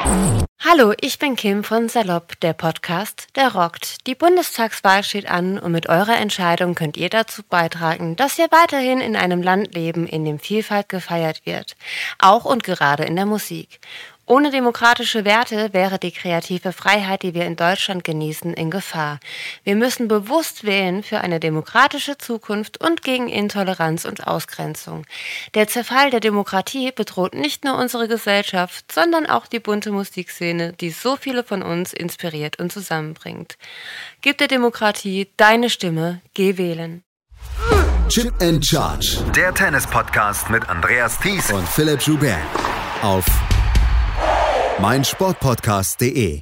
Hallo, ich bin Kim von Salopp, der Podcast, der rockt. Die Bundestagswahl steht an und mit eurer Entscheidung könnt ihr dazu beitragen, dass wir weiterhin in einem Land leben, in dem Vielfalt gefeiert wird. Auch und gerade in der Musik. Ohne demokratische Werte wäre die kreative Freiheit, die wir in Deutschland genießen, in Gefahr. Wir müssen bewusst wählen für eine demokratische Zukunft und gegen Intoleranz und Ausgrenzung. Der Zerfall der Demokratie bedroht nicht nur unsere Gesellschaft, sondern auch die bunte Musikszene, die so viele von uns inspiriert und zusammenbringt. Gib der Demokratie deine Stimme, geh wählen. Chip and Charge. Der Tennis-Podcast mit Andreas Thies und Philipp Joubert auf meinsportpodcast.de.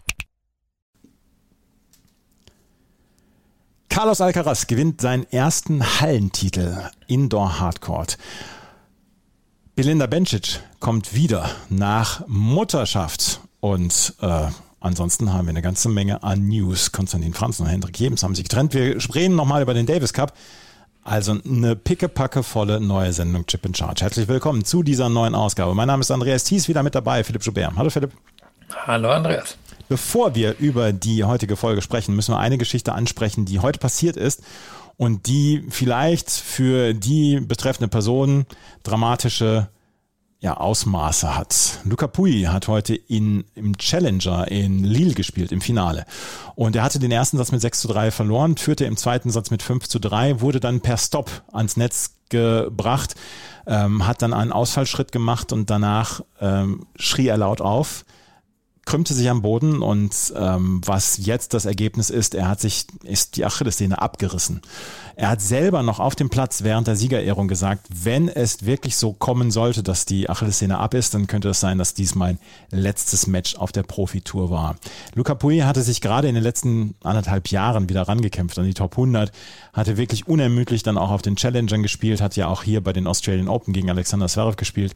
Carlos Alcaraz gewinnt seinen ersten Hallentitel Indoor Hardcourt. Belinda Bencic kommt wieder nach Mutterschaft und ansonsten haben wir eine ganze Menge an News. Konstantin Franzen und Hendrik Jebens haben sich getrennt. Wir reden nochmal über den Davis Cup. Also eine pickepackevolle neue Sendung Chip and Charge. Herzlich willkommen zu dieser neuen Ausgabe. Mein Name ist Andreas Thies, wieder mit dabei, Philipp Joubert. Hallo Philipp. Hallo Andreas. Bevor wir über die heutige Folge sprechen, müssen wir eine Geschichte ansprechen, die heute passiert ist und die vielleicht für die betreffende Person dramatische Ausmaße hat. Luca Pouille hat heute im Challenger in Lille gespielt, im Finale. Und er hatte den ersten Satz mit 6:3 verloren, führte im zweiten Satz mit 5:3, wurde dann per Stop ans Netz gebracht, hat dann einen Ausfallschritt gemacht und danach schrie er laut auf, krümmte sich am Boden und was jetzt das Ergebnis ist, ist die Achillessehne abgerissen. Er hat selber noch auf dem Platz während der Siegerehrung gesagt, wenn es wirklich so kommen sollte, dass die Achillessehne ab ist, dann könnte es sein, dass dies mein letztes Match auf der Profitour war. Luca Pouille hatte sich gerade in den letzten 1,5 Jahren wieder rangekämpft an die Top 100, hatte wirklich unermüdlich dann auch auf den Challengern gespielt, hat ja auch hier bei den Australian Open gegen Alexander Zverev gespielt.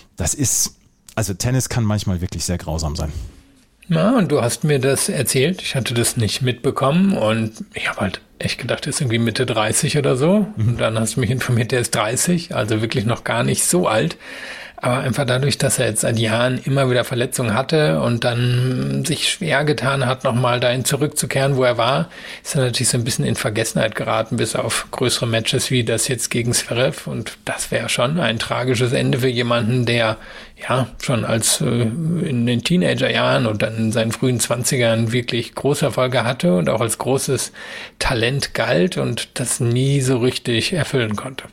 Tennis kann manchmal wirklich sehr grausam sein. Ja, und du hast mir das erzählt. Ich hatte das nicht mitbekommen und ich habe halt echt gedacht, er ist irgendwie Mitte 30 oder so. Und dann hast du mich informiert, der ist 30, also wirklich noch gar nicht so alt. Aber einfach dadurch, dass er jetzt seit Jahren immer wieder Verletzungen hatte und dann sich schwer getan hat, nochmal dahin zurückzukehren, wo er war, ist er natürlich so ein bisschen in Vergessenheit geraten, bis auf größere Matches wie das jetzt gegen Zverev. Und das wäre schon ein tragisches Ende für jemanden, der ja schon als in den Teenagerjahren und dann in seinen frühen 20ern wirklich große Erfolge hatte und auch als großes Talent galt und das nie so richtig erfüllen konnte.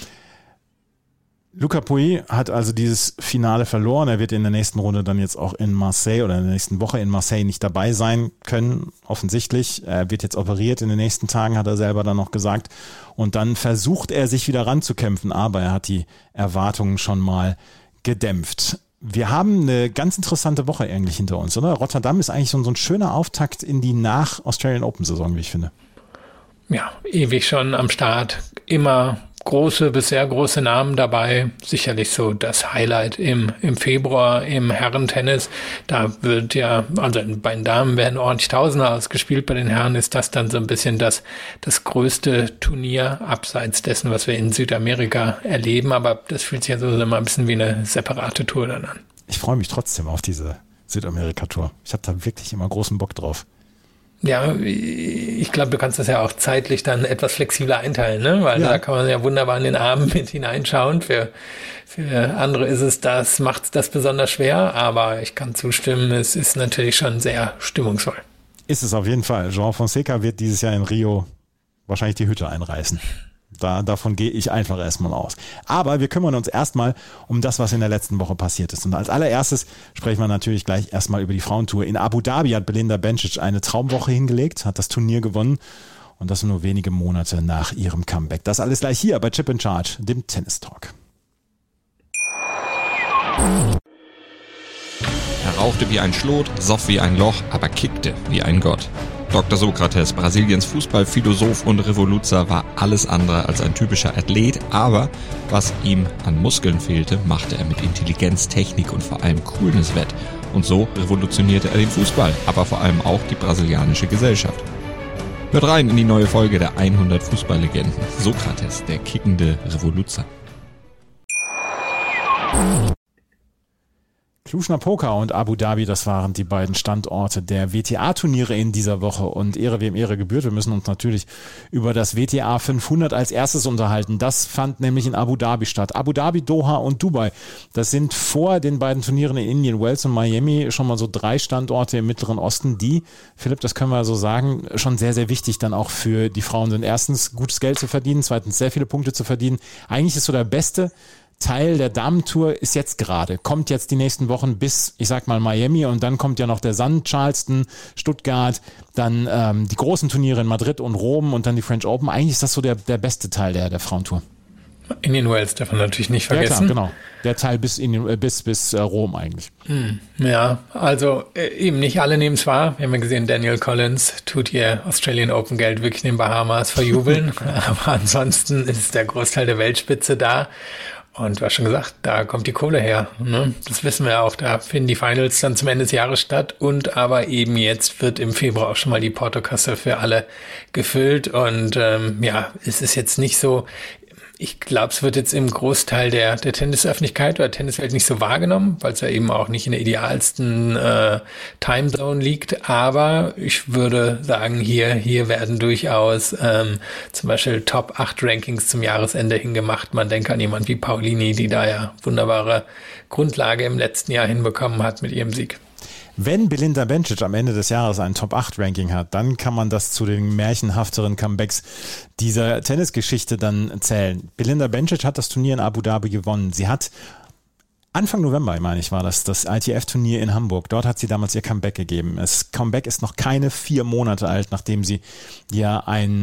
Luca Pouille hat also dieses Finale verloren. Er wird in der nächsten Runde dann jetzt auch in Marseille oder in der nächsten Woche in Marseille nicht dabei sein können, offensichtlich. Er wird jetzt operiert in den nächsten Tagen, hat er selber dann noch gesagt. Und dann versucht er sich wieder ranzukämpfen, aber er hat die Erwartungen schon mal gedämpft. Wir haben eine ganz interessante Woche eigentlich hinter uns, oder? Rotterdam ist eigentlich so ein schöner Auftakt in die Nach-Australian Open-Saison, wie ich finde. Ja, ewig schon am Start, immer große bis sehr große Namen dabei. Sicherlich so das Highlight im Februar im Herrentennis. Da wird ja, also bei den Damen werden ordentlich Tausender ausgespielt. Bei den Herren ist das dann so ein bisschen das größte Turnier abseits dessen, was wir in Südamerika erleben. Aber das fühlt sich ja so immer ein bisschen wie eine separate Tour dann an. Ich freue mich trotzdem auf diese Südamerika-Tour. Ich habe da wirklich immer großen Bock drauf. Ja, ich glaube, du kannst das ja auch zeitlich dann etwas flexibler einteilen, ne? Weil da kann man ja wunderbar in den Abend mit hineinschauen. Für andere ist es macht das besonders schwer, aber ich kann zustimmen, es ist natürlich schon sehr stimmungsvoll. Ist es auf jeden Fall. João Fonseca wird dieses Jahr in Rio wahrscheinlich die Hütte einreißen. Davon gehe ich einfach erstmal aus. Aber wir kümmern uns erstmal um das, was in der letzten Woche passiert ist. Und als allererstes sprechen wir natürlich gleich erstmal über die Frauentour. In Abu Dhabi hat Belinda Bencic eine Traumwoche hingelegt, hat das Turnier gewonnen und das nur wenige Monate nach ihrem Comeback. Das alles gleich hier bei Chip and Charge, dem Tennis Talk. Er rauchte wie ein Schlot, soff wie ein Loch, aber kickte wie ein Gott. Dr. Sokrates, Brasiliens Fußballphilosoph und Revoluzer, war alles andere als ein typischer Athlet, aber was ihm an Muskeln fehlte, machte er mit Intelligenz, Technik und vor allem Coolness wett. Und so revolutionierte er den Fußball, aber vor allem auch die brasilianische Gesellschaft. Hört rein in die neue Folge der 100 Fußballlegenden. Sokrates, der kickende Revoluzer. Cluj-Napoca und Abu Dhabi, das waren die beiden Standorte der WTA-Turniere in dieser Woche. Und Ehre wem Ehre gebührt, wir müssen uns natürlich über das WTA 500 als erstes unterhalten. Das fand nämlich in Abu Dhabi statt. Abu Dhabi, Doha und Dubai. Das sind vor den beiden Turnieren in Indian Wells und Miami schon mal so 3 Standorte im Mittleren Osten, die, Philipp, das können wir so sagen, schon sehr, sehr wichtig dann auch für die Frauen sind. Erstens, gutes Geld zu verdienen, zweitens, sehr viele Punkte zu verdienen. Eigentlich ist so der beste Teil der Damentour ist jetzt gerade, kommt jetzt die nächsten Wochen bis, ich sag mal, Miami und dann kommt ja noch der Sun, Charleston, Stuttgart, dann die großen Turniere in Madrid und Rom und dann die French Open. Eigentlich ist das so der beste Teil der Frauentour. Indian Wells darf man natürlich nicht vergessen. Ja, klar, genau. Der Teil bis Rom eigentlich. Ja, also eben nicht alle nehmen es wahr. Wir haben ja gesehen, Danielle Collins tut ihr Australian Open Geld wirklich in den Bahamas verjubeln. Aber ansonsten ist der Großteil der Weltspitze da. Und du hast schon gesagt, da kommt die Kohle her. Ne? Das wissen wir auch. Da finden die Finals dann zum Ende des Jahres statt. Und aber eben jetzt wird im Februar auch schon mal die Portokasse für alle gefüllt. Und es ist jetzt nicht so. Ich glaube, es wird jetzt im Großteil der Tennisöffentlichkeit oder Tenniswelt nicht so wahrgenommen, weil es ja eben auch nicht in der idealsten Timezone liegt. Aber ich würde sagen, hier werden durchaus zum Beispiel Top 8 Rankings zum Jahresende hingemacht. Man denke an jemand wie Paulini, die da ja wunderbare Grundlage im letzten Jahr hinbekommen hat mit ihrem Sieg. Wenn Belinda Bencic am Ende des Jahres ein Top-8-Ranking hat, dann kann man das zu den märchenhafteren Comebacks dieser Tennisgeschichte dann zählen. Belinda Bencic hat das Turnier in Abu Dhabi gewonnen. Sie hat Anfang November, meine ich, war das ITF-Turnier in Hamburg. Dort hat sie damals ihr Comeback gegeben. Das Comeback ist noch keine 4 Monate alt, nachdem sie ja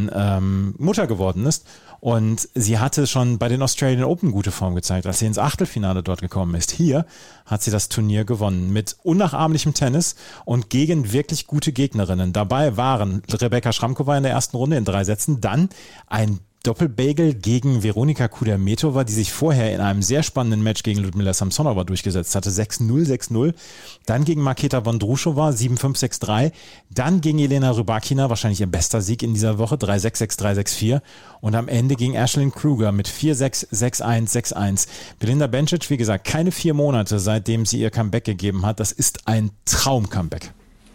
Mutter geworden ist. Und sie hatte schon bei den Australian Open gute Form gezeigt, als sie ins Achtelfinale dort gekommen ist. Hier hat sie das Turnier gewonnen mit unnachahmlichem Tennis und gegen wirklich gute Gegnerinnen. Dabei waren Rebecca Schramkova in der ersten Runde in 3 Sätzen, dann ein Doppelbagel gegen Veronika Kudermetova, die sich vorher in einem sehr spannenden Match gegen Ludmila Samsonova durchgesetzt hatte. 6-0, 6-0. Dann gegen Marketa Vondrushova, 7-5, 6-3. Dann gegen Elena Rybakina, wahrscheinlich ihr bester Sieg in dieser Woche, 3-6, 6-3, 6-4. Und am Ende gegen Ashlyn Kruger mit 4-6, 6-1, 6-1. Belinda Bencic, wie gesagt, keine 4 Monate, seitdem sie ihr Comeback gegeben hat. Das ist ein Traum-Comeback.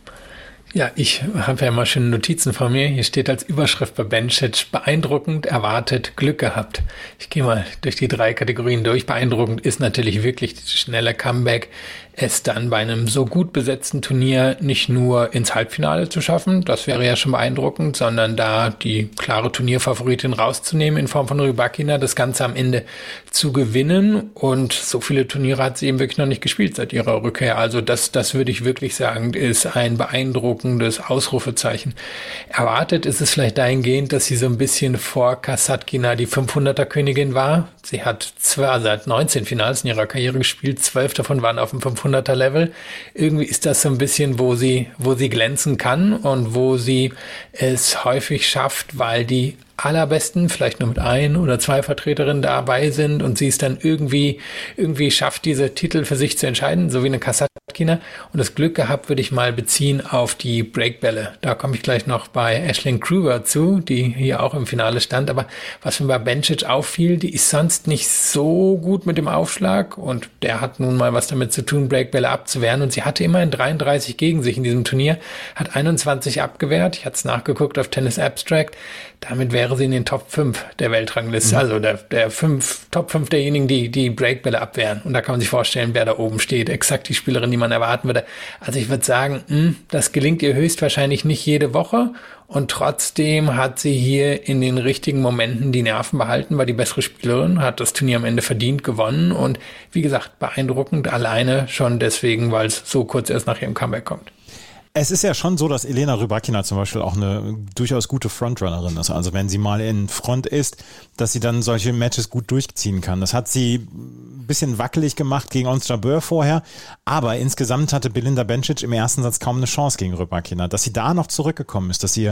Ja, ich habe ja immer schöne Notizen von mir. Hier steht als Überschrift bei Bencic: beeindruckend, erwartet, Glück gehabt. Ich gehe mal durch die 3 Kategorien durch. Beeindruckend ist natürlich wirklich das schnelle Comeback, es dann bei einem so gut besetzten Turnier nicht nur ins Halbfinale zu schaffen, das wäre ja schon beeindruckend, sondern da die klare Turnierfavoritin rauszunehmen in Form von Rybakina, das Ganze am Ende zu gewinnen. Und so viele Turniere hat sie eben wirklich noch nicht gespielt seit ihrer Rückkehr. Also das würde ich wirklich sagen, ist ein beeindruckendes Ausrufezeichen. Erwartet ist es vielleicht dahingehend, dass sie so ein bisschen vor Kasatkina die 500er-Königin war. Sie hat zwar seit 19 Finals in ihrer Karriere gespielt, 12 davon waren auf dem 500er-Level. Irgendwie ist das so ein bisschen, wo sie glänzen kann und wo sie es häufig schafft, weil die allerbesten, vielleicht nur mit 1 oder 2 Vertreterinnen dabei sind und sie es dann irgendwie schafft, diese Titel für sich zu entscheiden, so wie eine Kasatkina. Und das Glück gehabt würde ich mal beziehen auf die Breakbälle. Da komme ich gleich noch bei Ashlyn Kruger zu, die hier auch im Finale stand. Aber was mir bei Bencic auffiel, die ist sonst nicht so gut mit dem Aufschlag und der hat nun mal was damit zu tun, Breakbälle abzuwehren. Und sie hatte immerhin 33 gegen sich in diesem Turnier, hat 21 abgewehrt. Ich hatte es nachgeguckt auf Tennis Abstract. Damit wäre sie in den Top 5 der Weltrangliste, also der Top 5 derjenigen, die Breakbälle abwehren. Und da kann man sich vorstellen, wer da oben steht. Exakt die Spielerin, die man erwarten würde. Also ich würde sagen, das gelingt ihr höchstwahrscheinlich nicht jede Woche. Und trotzdem hat sie hier in den richtigen Momenten die Nerven behalten, war die bessere Spielerin, hat das Turnier am Ende verdient gewonnen. Und wie gesagt, beeindruckend alleine schon deswegen, weil es so kurz erst nach ihrem Comeback kommt. Es ist ja schon so, dass Elena Rybakina zum Beispiel auch eine durchaus gute Frontrunnerin ist. Also wenn sie mal in Front ist, dass sie dann solche Matches gut durchziehen kann. Das hat sie ein bisschen wackelig gemacht gegen Ons Jabeur vorher, aber insgesamt hatte Belinda Bencic im ersten Satz kaum eine Chance gegen Rybakina. Dass sie da noch zurückgekommen ist, dass sie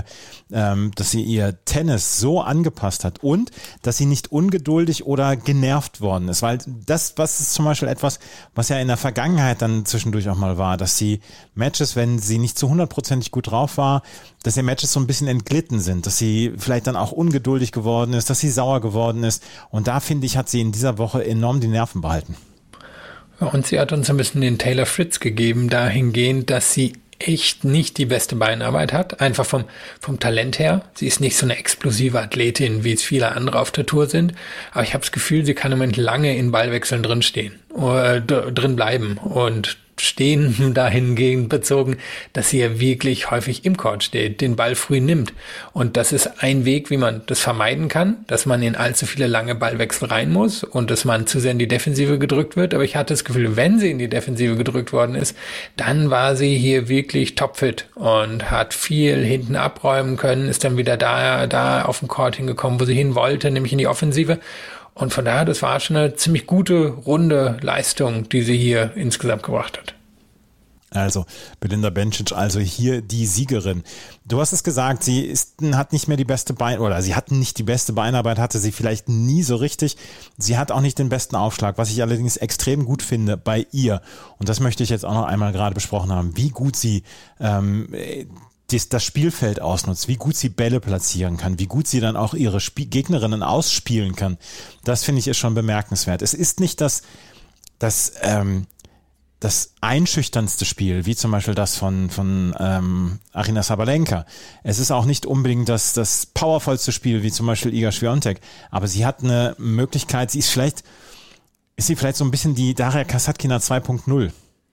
ihr Tennis so angepasst hat und dass sie nicht ungeduldig oder genervt worden ist. Weil das ist zum Beispiel etwas, was ja in der Vergangenheit dann zwischendurch auch mal war, dass sie Matches, wenn sie nicht zu 100% gut drauf war, dass die Matches so ein bisschen entglitten sind, dass sie vielleicht dann auch ungeduldig geworden ist, dass sie sauer geworden ist. Und da, finde ich, hat sie in dieser Woche enorm die Nerven behalten. Und sie hat uns ein bisschen den Taylor Fritz gegeben, dahingehend, dass sie echt nicht die beste Beinarbeit hat, einfach vom Talent her. Sie ist nicht so eine explosive Athletin, wie es viele andere auf der Tour sind, aber ich habe das Gefühl, sie kann im Moment lange in Ballwechseln drin bleiben und stehen dahingehend bezogen, dass sie ja wirklich häufig im Court steht, den Ball früh nimmt. Und das ist ein Weg, wie man das vermeiden kann, dass man in allzu viele lange Ballwechsel rein muss und dass man zu sehr in die Defensive gedrückt wird. Aber ich hatte das Gefühl, wenn sie in die Defensive gedrückt worden ist, dann war sie hier wirklich topfit und hat viel hinten abräumen können, ist dann wieder da auf den Court hingekommen, wo sie hin wollte, nämlich in die Offensive. Und von daher, das war schon eine ziemlich gute, runde Leistung, die sie hier insgesamt gebracht hat. Also Belinda Bencic, also hier die Siegerin. Du hast es gesagt, sie hat nicht mehr die beste sie hatten nicht die beste Beinarbeit, hatte sie vielleicht nie so richtig. Sie hat auch nicht den besten Aufschlag, was ich allerdings extrem gut finde bei ihr. Und das möchte ich jetzt auch noch einmal gerade besprochen haben, wie gut sie das Spielfeld ausnutzt, wie gut sie Bälle platzieren kann, wie gut sie dann auch ihre Gegnerinnen ausspielen kann. Das finde ich ist schon bemerkenswert. Es ist nicht das einschüchternste Spiel, wie zum Beispiel das von Aryna Sabalenka. Es ist auch nicht unbedingt das powervollste Spiel, wie zum Beispiel Iga Swiatek. Aber sie hat eine Möglichkeit, ist sie vielleicht so ein bisschen die Daria Kasatkina 2.0.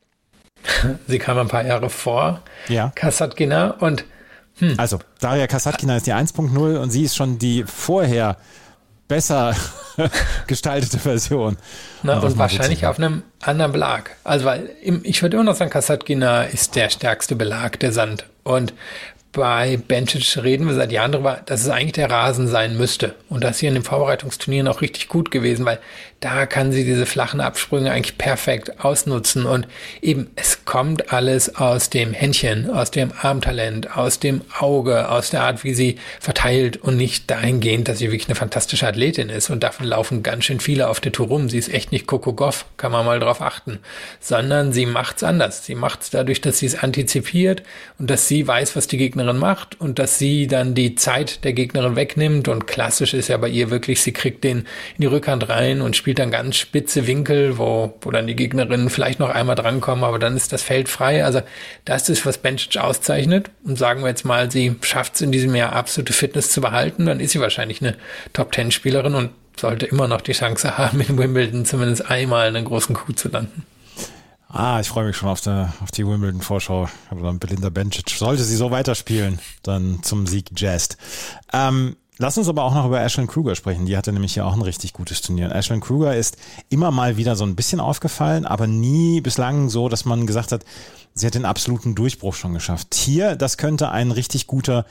Sie kam ein paar Jahre vor Kasatkina und Also Daria Kasatkina ist die 1.0 und sie ist schon die vorher besser gestaltete Version. Und wahrscheinlich auf einem anderen Belag. Also weil ich würde immer noch sagen, Kasatkina ist der stärkste Belag, der Sand. Und bei Bencic reden wir seit Jahren darüber, dass es eigentlich der Rasen sein müsste. Und das hier in den Vorbereitungsturnieren auch richtig gut gewesen, weil da kann sie diese flachen Absprünge eigentlich perfekt ausnutzen. Und eben, es kommt alles aus dem Händchen, aus dem Armtalent, aus dem Auge, aus der Art, wie sie verteilt und nicht dahingehend, dass sie wirklich eine fantastische Athletin ist. Und davon laufen ganz schön viele auf der Tour rum. Sie ist echt nicht Coco Gauff, kann man mal drauf achten. Sondern sie macht's anders. Sie macht's dadurch, dass sie es antizipiert und dass sie weiß, was die Gegnerin macht und dass sie dann die Zeit der Gegnerin wegnimmt. Und klassisch ist ja bei ihr wirklich, sie kriegt den in die Rückhand rein und spielt dann ganz spitze Winkel, wo dann die Gegnerinnen vielleicht noch einmal drankommen, aber dann ist das Feld frei. Also das ist, was Bencic auszeichnet. Und sagen wir jetzt mal, sie schafft es in diesem Jahr absolute Fitness zu behalten, dann ist sie wahrscheinlich eine Top-10-Spielerin und sollte immer noch die Chance haben, in Wimbledon zumindest einmal einen großen Coup zu landen. Ich freue mich schon auf die Wimbledon-Vorschau. Aber dann Belinda Bencic. Sollte sie so weiterspielen, dann zum Sieg jazzt. Lass uns aber auch noch über Ashlyn Kruger sprechen. Die hatte nämlich ja auch ein richtig gutes Turnier. Und Ashlyn Kruger ist immer mal wieder so ein bisschen aufgefallen, aber nie bislang so, dass man gesagt hat, sie hat den absoluten Durchbruch schon geschafft. Hier, das könnte ein richtig guter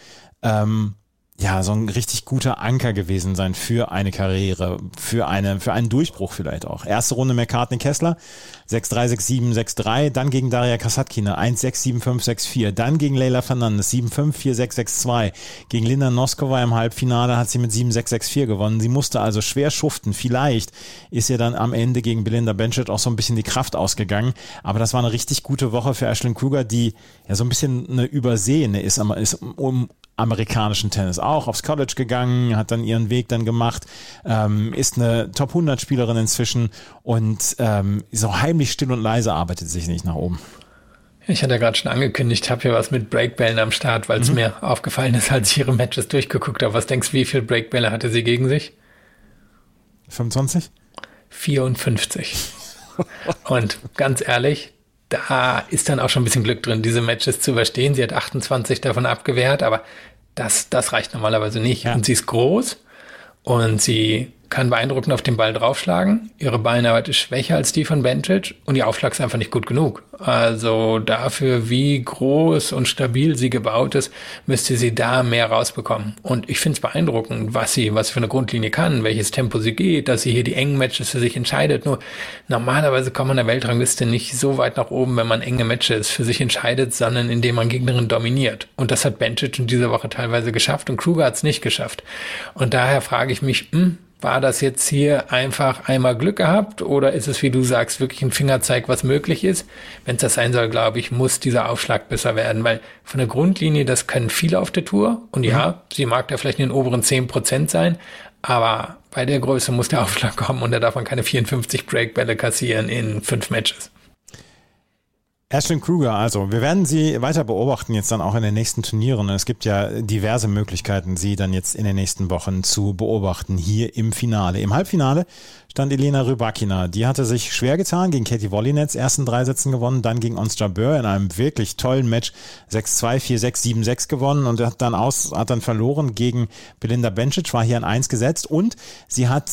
so ein richtig guter Anker gewesen sein für eine Karriere, für einen Durchbruch vielleicht auch. Erste Runde McCartney Kessler, 6-3, 6-7, 6-3, dann gegen Daria Kasatkina, 1-6, 7-5, 6-4, dann gegen Leylah Fernandez, 7-5, 4-6, 6-2, gegen Linda Noskova im Halbfinale hat sie mit 7-6, 6-4 gewonnen. Sie musste also schwer schuften. Vielleicht ist ihr dann am Ende gegen Belinda Bencic auch so ein bisschen die Kraft ausgegangen, aber das war eine richtig gute Woche für Ashlyn Kruger, die ja so ein bisschen eine Übersehene ist amerikanischen Tennis auch aufs College gegangen, hat dann ihren Weg dann gemacht, ist eine Top-100-Spielerin inzwischen und so heimlich still und leise arbeitet sich nicht nach oben. Ich hatte ja gerade schon angekündigt, habe hier was mit Breakbällen am Start, weil es mir aufgefallen ist, als ich ihre Matches durchgeguckt habe. Was denkst du, wie viele Breakbälle hatte sie gegen sich? 25? 54. Und ganz ehrlich, da ist dann auch schon ein bisschen Glück drin, diese Matches zu überstehen. Sie hat 28 davon abgewehrt, aber das reicht normalerweise nicht. Ja. Und sie ist groß und sie kann beeindruckend auf den Ball draufschlagen. Ihre Beinarbeit ist schwächer als die von Bencic und ihr Aufschlag ist einfach nicht gut genug. Also dafür, wie groß und stabil sie gebaut ist, müsste sie da mehr rausbekommen. Und ich finde es beeindruckend, was sie für eine Grundlinie kann, welches Tempo sie geht, dass sie hier die engen Matches für sich entscheidet. Nur normalerweise kommt man in der Weltrangliste nicht so weit nach oben, wenn man enge Matches für sich entscheidet, sondern indem man Gegnerin dominiert. Und das hat Bencic in dieser Woche teilweise geschafft und Kruger hat es nicht geschafft. Und daher frage ich mich, War das jetzt hier einfach einmal Glück gehabt oder ist es, wie du sagst, wirklich ein Fingerzeig, was möglich ist? Wenn es das sein soll, glaube ich, muss dieser Aufschlag besser werden, weil von der Grundlinie, das können viele auf der Tour und ja, sie mag da vielleicht in den oberen 10% sein, aber bei der Größe muss der Aufschlag kommen und da darf man keine 54 Breakbälle kassieren in 5 Matches. Ashlyn Kruger, also wir werden sie weiter beobachten, jetzt dann auch in den nächsten Turnieren. Es gibt ja diverse Möglichkeiten, sie dann jetzt in den nächsten Wochen zu beobachten, hier im Finale. Im Halbfinale stand Elena Rybakina. Die hatte sich schwer getan gegen Katie Wolinets, ersten 3 Sätzen gewonnen, dann gegen Ons Jabeur in einem wirklich tollen Match 6-2, 4-6, 7-6 gewonnen und hat dann verloren gegen Belinda Bencic, war hier an 1 gesetzt und sie hat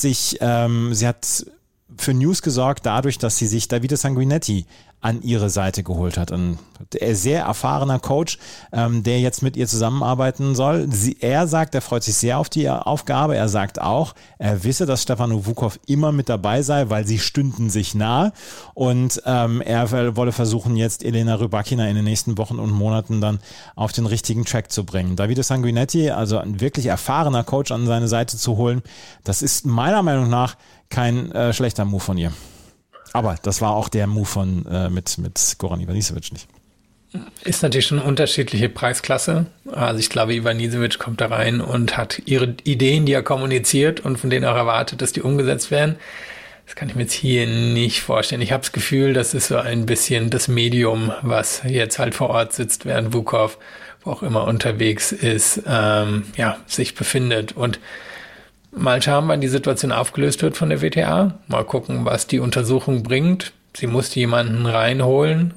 für News gesorgt dadurch, dass sie sich Davide Sanguinetti an ihre Seite geholt hat. Ein sehr erfahrener Coach, der jetzt mit ihr zusammenarbeiten soll. Er sagt, er freut sich sehr auf die Aufgabe. Er sagt auch, er wisse, dass Stefano Vukov immer mit dabei sei, weil sie stünden sich nahe. Und er wolle versuchen, jetzt Elena Rybakina in den nächsten Wochen und Monaten dann auf den richtigen Track zu bringen. Davide Sanguinetti, also ein wirklich erfahrener Coach an seine Seite zu holen, das ist meiner Meinung nach kein schlechter Move von ihr. Aber das war auch der Move mit Goran Ivanisevic nicht. Ist natürlich schon eine unterschiedliche Preisklasse. Also ich glaube, Ivanisevic kommt da rein und hat ihre Ideen, die er kommuniziert und von denen auch erwartet, dass die umgesetzt werden. Das kann ich mir jetzt hier nicht vorstellen. Ich habe das Gefühl, das ist so ein bisschen das Medium, was jetzt halt vor Ort sitzt, während Vukov, wo auch immer unterwegs ist, sich befindet. Und mal schauen, wann die Situation aufgelöst wird von der WTA. Mal gucken, was die Untersuchung bringt. Sie musste jemanden reinholen.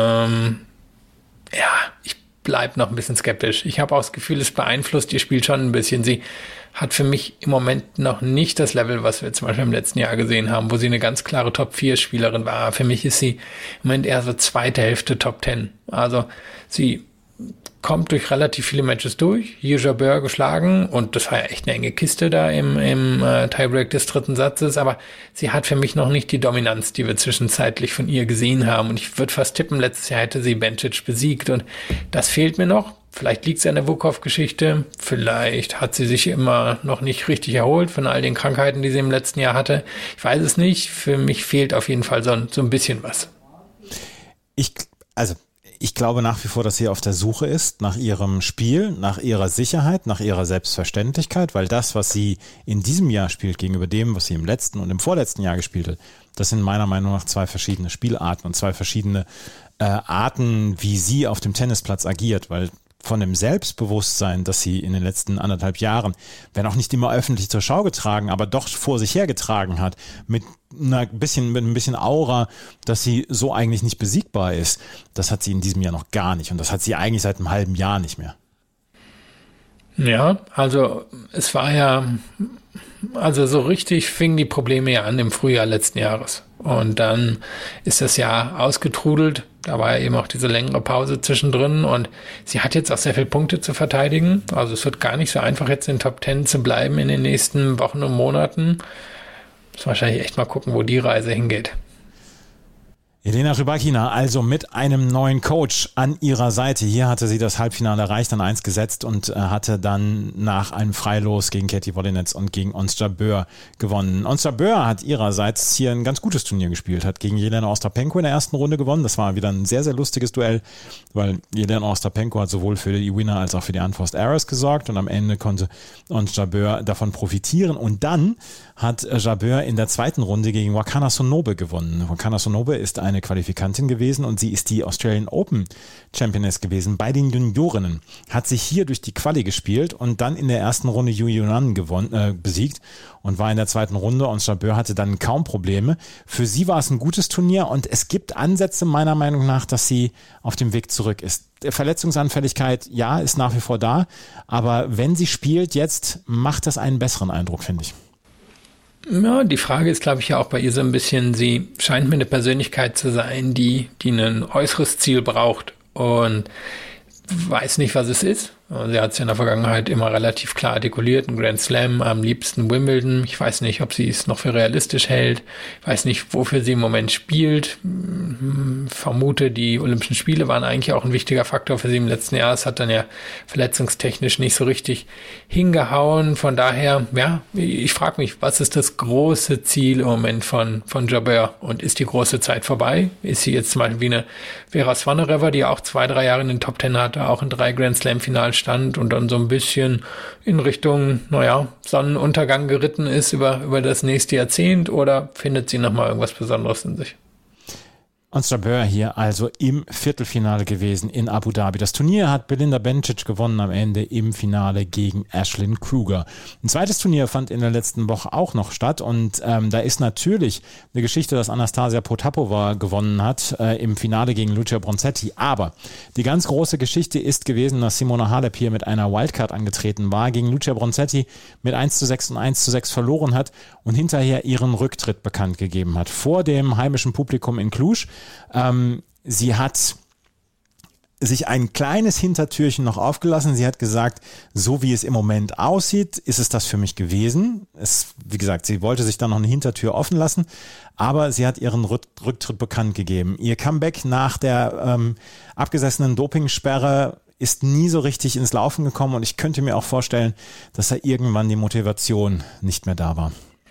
Ich bleibe noch ein bisschen skeptisch. Ich habe auch das Gefühl, es beeinflusst ihr Spiel schon ein bisschen. Sie hat für mich im Moment noch nicht das Level, was wir zum Beispiel im letzten Jahr gesehen haben, wo sie eine ganz klare Top-4-Spielerin war. Für mich ist sie im Moment eher so zweite Hälfte Top 10. Also sie kommt durch relativ viele Matches durch, hier Jabeur geschlagen und das war ja echt eine enge Kiste da im Tiebreak des 3. Satzes, aber sie hat für mich noch nicht die Dominanz, die wir zwischenzeitlich von ihr gesehen haben und ich würde fast tippen, letztes Jahr hätte sie Bencic besiegt und das fehlt mir noch. Vielleicht liegt es an der Vukov-Geschichte, vielleicht hat sie sich immer noch nicht richtig erholt von all den Krankheiten, die sie im letzten Jahr hatte. Ich weiß es nicht, für mich fehlt auf jeden Fall so ein bisschen was. Ich glaube nach wie vor, dass sie auf der Suche ist nach ihrem Spiel, nach ihrer Sicherheit, nach ihrer Selbstverständlichkeit, weil das, was sie in diesem Jahr spielt, gegenüber dem, was sie im letzten und im vorletzten Jahr gespielt hat, das sind meiner Meinung nach 2 verschiedene Spielarten und 2 verschiedene Arten, wie sie auf dem Tennisplatz agiert, weil von dem Selbstbewusstsein, das sie in den letzten 1,5 Jahren, wenn auch nicht immer öffentlich zur Schau getragen, aber doch vor sich hergetragen hat, mit ein bisschen Aura, dass sie so eigentlich nicht besiegbar ist, das hat sie in diesem Jahr noch gar nicht und das hat sie eigentlich seit einem halben Jahr nicht mehr. Ja, also es war ja, also so richtig fingen die Probleme ja an im Frühjahr letzten Jahres und dann ist das Jahr ausgetrudelt. Da war ja eben auch diese längere Pause zwischendrin und sie hat jetzt auch sehr viele Punkte zu verteidigen. Also es wird gar nicht so einfach, jetzt in den Top 10 zu bleiben in den nächsten Wochen und Monaten. Muss wahrscheinlich echt mal gucken, wo die Reise hingeht. Elena Rybakina also mit einem neuen Coach an ihrer Seite. Hier hatte sie das Halbfinale erreicht, an 1 gesetzt und hatte dann nach einem Freilos gegen Katie Wolinets und gegen Ons Jabeur gewonnen. Ons Jabeur hat ihrerseits hier ein ganz gutes Turnier gespielt, hat gegen Jelena Ostapenko in der ersten Runde gewonnen. Das war wieder ein sehr, sehr lustiges Duell, weil Jelena Ostapenko hat sowohl für die Winner als auch für die Unforced Errors gesorgt und am Ende konnte Ons Jabeur davon profitieren. Und dann hat Jabeur in der zweiten Runde gegen Wakana Sonobe gewonnen. Wakana Sonobe ist eine Qualifikantin gewesen und sie ist die Australian Open Championess gewesen bei den Juniorinnen. Hat sich hier durch die Quali gespielt und dann in der ersten Runde Yu Yunan besiegt und war in der zweiten Runde. Ons Jabeur hatte dann kaum Probleme. Für sie war es ein gutes Turnier und es gibt Ansätze meiner Meinung nach, dass sie auf dem Weg zurück ist. Verletzungsanfälligkeit, ja, ist nach wie vor da, aber wenn sie spielt jetzt, macht das einen besseren Eindruck, finde ich. Ja, die Frage ist, glaube ich, ja auch bei ihr so ein bisschen, sie scheint mir eine Persönlichkeit zu sein, die ein äußeres Ziel braucht und weiß nicht, was es ist. Sie hat es in der Vergangenheit immer relativ klar artikuliert, ein Grand Slam, am liebsten Wimbledon. Ich weiß nicht, ob sie es noch für realistisch hält. Ich weiß nicht, wofür sie im Moment spielt. Vermute, die Olympischen Spiele waren eigentlich auch ein wichtiger Faktor für sie im letzten Jahr. Es hat dann ja verletzungstechnisch nicht so richtig hingehauen. Von daher, ja, ich frage mich, was ist das große Ziel im Moment von Jabeur? Und ist die große Zeit vorbei? Ist sie jetzt zum Beispiel wie eine Vera Zvonareva, die auch 2-3 Jahre in den Top 10 hatte, auch in 3 Grand Slam-Finals stand und dann so ein bisschen in Richtung, Sonnenuntergang geritten ist über das nächste Jahrzehnt, oder findet sie nochmal irgendwas Besonderes in sich? Ons Jabeur hier also im Viertelfinale gewesen in Abu Dhabi. Das Turnier hat Belinda Bencic gewonnen am Ende im Finale gegen Ashlyn Kruger. Ein zweites Turnier fand in der letzten Woche auch noch statt und da ist natürlich eine Geschichte, dass Anastasia Potapova gewonnen hat im Finale gegen Lucia Bronzetti. Aber die ganz große Geschichte ist gewesen, dass Simona Halep hier mit einer Wildcard angetreten war, gegen Lucia Bronzetti mit 1:6 und 1:6 verloren hat und hinterher ihren Rücktritt bekannt gegeben hat. Vor dem heimischen Publikum in Cluj. Sie hat sich ein kleines Hintertürchen noch aufgelassen. Sie hat gesagt, so wie es im Moment aussieht, ist es das für mich gewesen. Wie gesagt, sie wollte sich dann noch eine Hintertür offen lassen, aber sie hat ihren Rücktritt bekannt gegeben. Ihr Comeback nach der abgesessenen Dopingsperre ist nie so richtig ins Laufen gekommen und ich könnte mir auch vorstellen, dass da irgendwann die Motivation nicht mehr da war.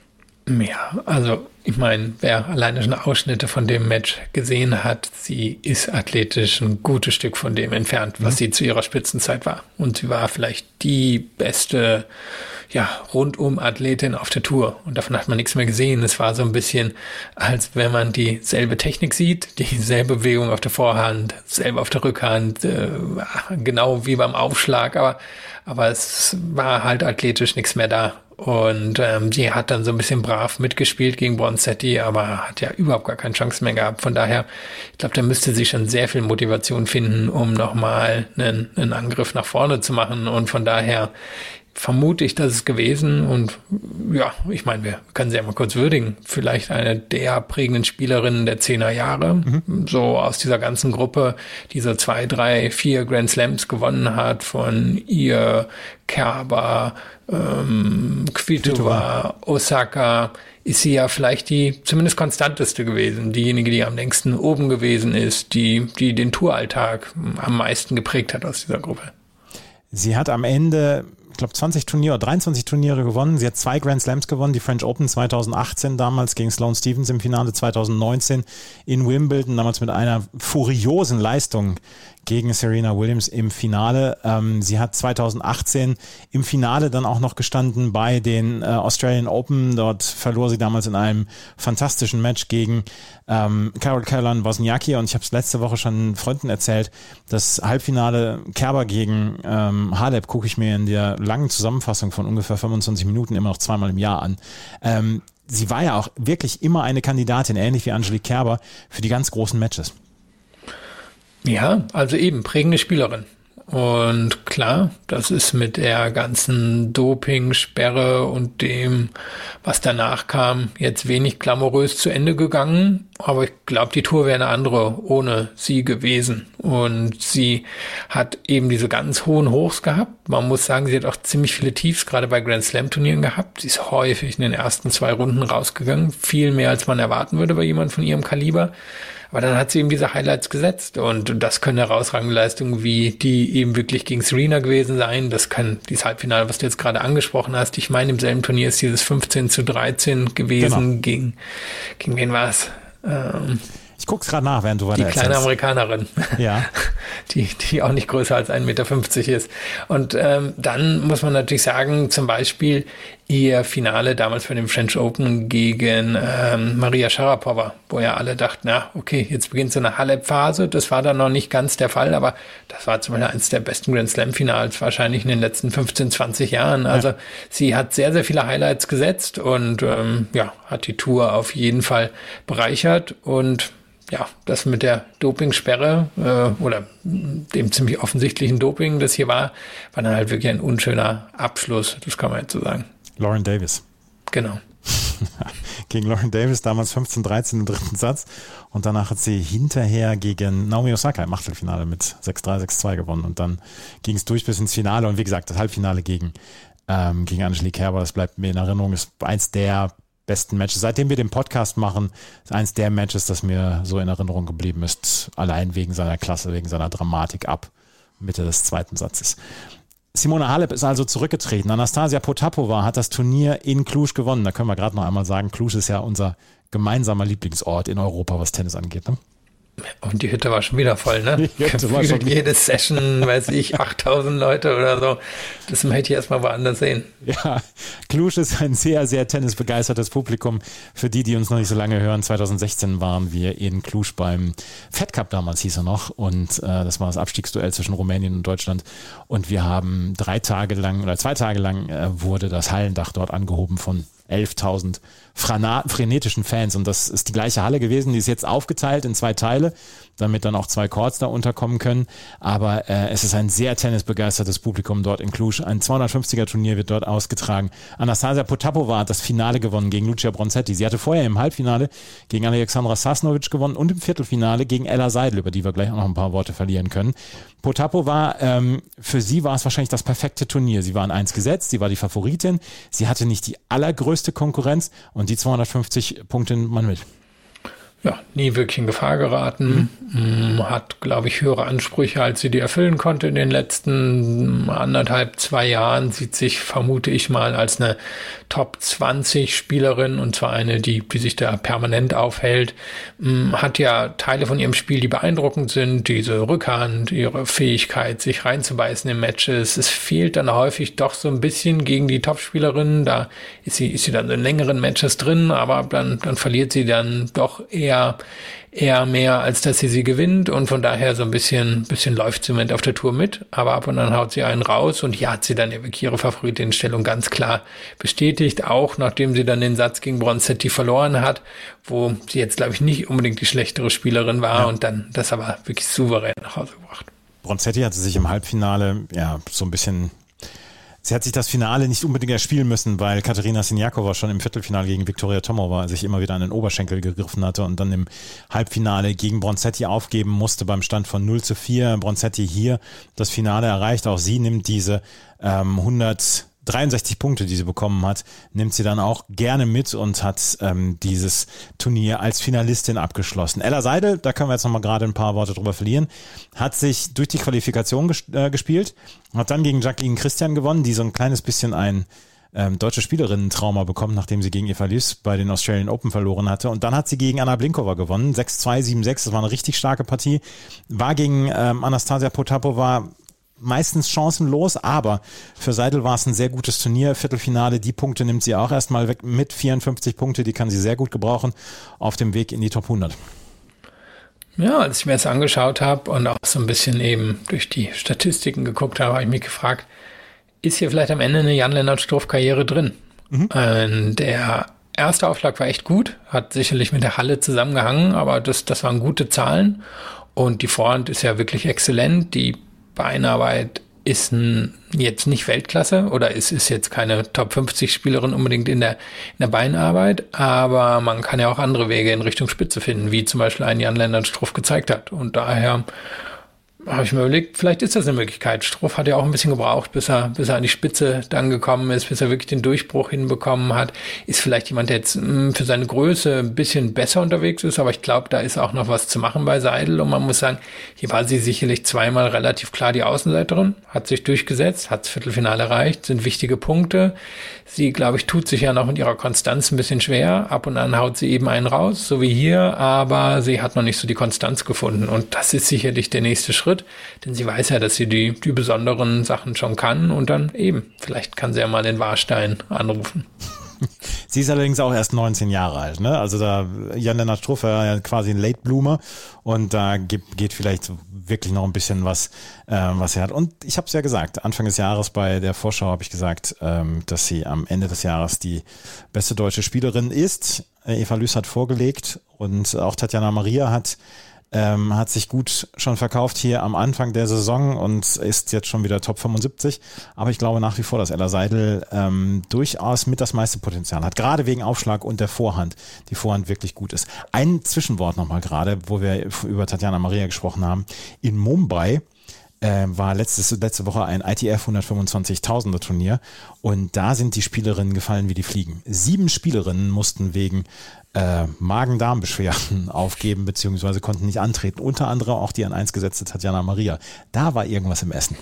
Ja, also ich meine, wer alleine schon Ausschnitte von dem Match gesehen hat, sie ist athletisch ein gutes Stück von dem entfernt, was sie zu ihrer Spitzenzeit war. Und sie war vielleicht die beste, Rundum-Athletin auf der Tour. Und davon hat man nichts mehr gesehen. Es war so ein bisschen, als wenn man dieselbe Technik sieht, dieselbe Bewegung auf der Vorhand, selber auf der Rückhand, genau wie beim Aufschlag, aber es war halt athletisch nichts mehr da. Und sie hat dann so ein bisschen brav mitgespielt gegen Bronzetti, aber hat ja überhaupt gar keine Chance mehr gehabt. Von daher, ich glaube, da müsste sie schon sehr viel Motivation finden, um nochmal einen Angriff nach vorne zu machen. Und von daher vermute ich, dass es gewesen. Und ich meine, wir können sie ja mal kurz würdigen. Vielleicht eine der prägenden Spielerinnen der 10er Jahre. So aus dieser ganzen Gruppe, die so 2, 3, 4 Grand Slams gewonnen hat, von ihr, Kerber, Kvitova, Osaka, ist sie ja vielleicht die zumindest konstanteste gewesen. Diejenige, die am längsten oben gewesen ist, die den Touralltag am meisten geprägt hat aus dieser Gruppe. Sie hat am Ende, ich glaube, 23 Turniere gewonnen. Sie hat 2 Grand Slams gewonnen, die French Open 2018 damals gegen Sloane Stephens im Finale, 2019 in Wimbledon, damals mit einer furiosen Leistung gegen Serena Williams im Finale. Sie hat 2018 im Finale dann auch noch gestanden bei den Australian Open. Dort verlor sie damals in einem fantastischen Match gegen Carol Caroline-Wozniacki. Und ich habe es letzte Woche schon Freunden erzählt, das Halbfinale Kerber gegen Halep gucke ich mir in der langen Zusammenfassung von ungefähr 25 Minuten immer noch zweimal im Jahr an. Sie war ja auch wirklich immer eine Kandidatin, ähnlich wie Angelique Kerber, für die ganz großen Matches. Ja, also eben prägende Spielerin. Und klar, das ist mit der ganzen Dopingsperre und dem, was danach kam, jetzt wenig glamourös zu Ende gegangen. Aber ich glaube, die Tour wäre eine andere ohne sie gewesen. Und sie hat eben diese ganz hohen Hochs gehabt. Man muss sagen, sie hat auch ziemlich viele Tiefs, gerade bei Grand Slam Turnieren gehabt. Sie ist häufig in den ersten 2 Runden rausgegangen. Viel mehr, als man erwarten würde bei jemandem von ihrem Kaliber. Aber dann hat sie eben diese Highlights gesetzt und das können herausragende Leistungen wie die eben wirklich gegen Serena gewesen sein. Das kann dieses Halbfinale, was du jetzt gerade angesprochen hast. Ich meine, im selben Turnier ist dieses 15:13 gewesen. Genau. Gegen wen war es? Ich guck's gerade nach, während du weiter erzählst. Die kleine Amerikanerin, ja. die auch nicht größer als 1,50 Meter ist. Und dann muss man natürlich sagen, zum Beispiel ihr Finale damals bei dem French Open gegen Maria Sharapova, wo ja alle dachten, na okay, jetzt beginnt so eine Halep-Phase. Das war dann noch nicht ganz der Fall, aber das war zum Beispiel eines der besten Grand Slam-Finals wahrscheinlich in den letzten 15, 20 Jahren. Also sie hat sehr, sehr viele Highlights gesetzt und hat die Tour auf jeden Fall bereichert. Und ja, das mit der Dopingsperre oder dem ziemlich offensichtlichen Doping, das hier war dann halt wirklich ein unschöner Abschluss, das kann man jetzt so sagen. Lauren Davis. Genau. gegen Lauren Davis, damals 15-13 im dritten Satz. Und danach hat sie hinterher gegen Naomi Osaka im Achtelfinale mit 6-3, 6-2 gewonnen. Und dann ging es durch bis ins Finale. Und wie gesagt, das Halbfinale gegen Angelique Kerber, das bleibt mir in Erinnerung, ist eins der besten Matches. Seitdem wir den Podcast machen, ist eins der Matches, das mir so in Erinnerung geblieben ist. Allein wegen seiner Klasse, wegen seiner Dramatik ab Mitte des zweiten Satzes. Simona Halep ist also zurückgetreten. Anastasia Potapova hat das Turnier in Cluj gewonnen. Da können wir gerade noch einmal sagen, Cluj ist ja unser gemeinsamer Lieblingsort in Europa, was Tennis angeht. Ne? Und die Hütte war schon wieder voll, ne? Jede Session, weiß ich, 8000 Leute oder so. Das möchte ich erstmal woanders sehen. Ja, Cluj ist ein sehr, sehr tennisbegeistertes Publikum. Für die uns noch nicht so lange hören, 2016 waren wir in Cluj beim Fed Cup, damals hieß er noch. Und das war das Abstiegsduell zwischen Rumänien und Deutschland. Und wir haben 2 Tage lang wurde das Hallendach dort angehoben von 11.000 frenetischen Fans, und das ist die gleiche Halle gewesen, die ist jetzt aufgeteilt in 2 Teile, damit dann auch 2 Courts da unterkommen können, aber es ist ein sehr tennisbegeistertes Publikum dort in Cluj. Ein 250er Turnier wird dort ausgetragen. Anastasia Potapova hat das Finale gewonnen gegen Lucia Bronzetti. Sie hatte vorher im Halbfinale gegen Alexandra Sasnovic gewonnen und im Viertelfinale gegen Ella Seidel, über die wir gleich auch noch ein paar Worte verlieren können. Potapova, für sie war es wahrscheinlich das perfekte Turnier. Sie war in 1 gesetzt, sie war die Favoritin, sie hatte nicht die allergrößte Konkurrenz und die 250 Punkte nimmt man mit. Ja, nie wirklich in Gefahr geraten, hat, glaube ich, höhere Ansprüche, als sie die erfüllen konnte in den letzten 1,5-2 Jahren, sieht sich, vermute ich mal, als eine Top 20 Spielerin, und zwar eine, die sich da permanent aufhält, hat ja Teile von ihrem Spiel, die beeindruckend sind, diese Rückhand, ihre Fähigkeit, sich reinzubeißen in Matches. Es fehlt dann häufig doch so ein bisschen gegen die Topspielerinnen, da ist sie dann in längeren Matches drin, aber dann verliert sie dann doch eher mehr, als dass sie gewinnt, und von daher so ein bisschen läuft sie im Moment auf der Tour mit, aber ab und an haut sie einen raus, und hier hat sie dann wirklich ihre Favoritenstellung ganz klar bestätigt, auch nachdem sie dann den Satz gegen Bronzetti verloren hat, wo sie jetzt, glaube ich, nicht unbedingt die schlechtere Spielerin war, und dann das aber wirklich souverän nach Hause gebracht. Bronzetti hatte sich im Halbfinale so ein bisschen... Sie hat sich das Finale nicht unbedingt erspielen müssen, weil Katerina Siniakova schon im Viertelfinale gegen Viktoria Tomova sich immer wieder an den Oberschenkel gegriffen hatte und dann im Halbfinale gegen Bronzetti aufgeben musste beim Stand von 0-4. Bronzetti hier das Finale erreicht. Auch sie nimmt diese 163 Punkte, die sie bekommen hat, nimmt sie dann auch gerne mit und hat dieses Turnier als Finalistin abgeschlossen. Ella Seidel, da können wir jetzt nochmal gerade ein paar Worte drüber verlieren, hat sich durch die Qualifikation gespielt, hat dann gegen Jacqueline Christian gewonnen, die so ein kleines bisschen ein deutsche Spielerinnen-Trauma bekommen, nachdem sie gegen Eva Lys bei den Australian Open verloren hatte. Und dann hat sie gegen Anna Blinkova gewonnen, 6-2, 7-6, das war eine richtig starke Partie, war gegen Anastasia Potapova meistens chancenlos, aber für Seidel war es ein sehr gutes Turnier. Viertelfinale, die Punkte nimmt sie auch erstmal weg mit 54 Punkte, die kann sie sehr gut gebrauchen auf dem Weg in die Top 100. Ja, als ich mir das angeschaut habe und auch so ein bisschen eben durch die Statistiken geguckt habe, habe ich mich gefragt, ist hier vielleicht am Ende eine Jan-Lennart Struff-Karriere drin? Der erste Aufschlag war echt gut, hat sicherlich mit der Halle zusammengehangen, aber das waren gute Zahlen, und die Vorhand ist ja wirklich exzellent, die Beinarbeit ist jetzt nicht Weltklasse oder ist jetzt keine Top 50 Spielerin unbedingt in der Beinarbeit, aber man kann ja auch andere Wege in Richtung Spitze finden, wie zum Beispiel ein Jan-Lennart Struff gezeigt hat, und daher habe ich mir überlegt, vielleicht ist das eine Möglichkeit. Struff hat ja auch ein bisschen gebraucht, bis er an die Spitze dann gekommen ist, bis er wirklich den Durchbruch hinbekommen hat. Ist vielleicht jemand, der jetzt für seine Größe ein bisschen besser unterwegs ist, aber ich glaube, da ist auch noch was zu machen bei Seidel, und man muss sagen, hier war sie sicherlich zweimal relativ klar die Außenseiterin, hat sich durchgesetzt, hat das Viertelfinale erreicht, sind wichtige Punkte. Sie, glaube ich, tut sich ja noch mit ihrer Konstanz ein bisschen schwer. Ab und an haut sie eben einen raus, so wie hier, aber sie hat noch nicht so die Konstanz gefunden, und das ist sicherlich der nächste Schritt. Denn sie weiß ja, dass sie die besonderen Sachen schon kann, und dann eben, vielleicht kann sie ja mal den Warstein anrufen. Sie ist allerdings auch erst 19 Jahre alt, ne? Also da Jan-Lennart Struff war ja quasi ein Late Bloomer, und da geht vielleicht wirklich noch ein bisschen was er hat. Und ich habe es ja gesagt, Anfang des Jahres bei der Vorschau habe ich gesagt, dass sie am Ende des Jahres die beste deutsche Spielerin ist. Eva Lys hat vorgelegt, und auch Tatjana Maria hat hat sich gut schon verkauft hier am Anfang der Saison und ist jetzt schon wieder Top 75. Aber ich glaube nach wie vor, dass Ella Seidel durchaus mit das meiste Potenzial hat. Gerade wegen Aufschlag und der Vorhand. Die Vorhand wirklich gut ist. Ein Zwischenwort nochmal gerade, wo wir über Tatjana Maria gesprochen haben. In Mumbai war letzte Woche ein ITF 125.000er Turnier und da sind die Spielerinnen gefallen wie die Fliegen. 7 Spielerinnen mussten wegen Magen-Darm-Beschwerden aufgeben beziehungsweise konnten nicht antreten. Unter anderem auch die an 1 gesetzte Tatjana Maria. Da war irgendwas im Essen.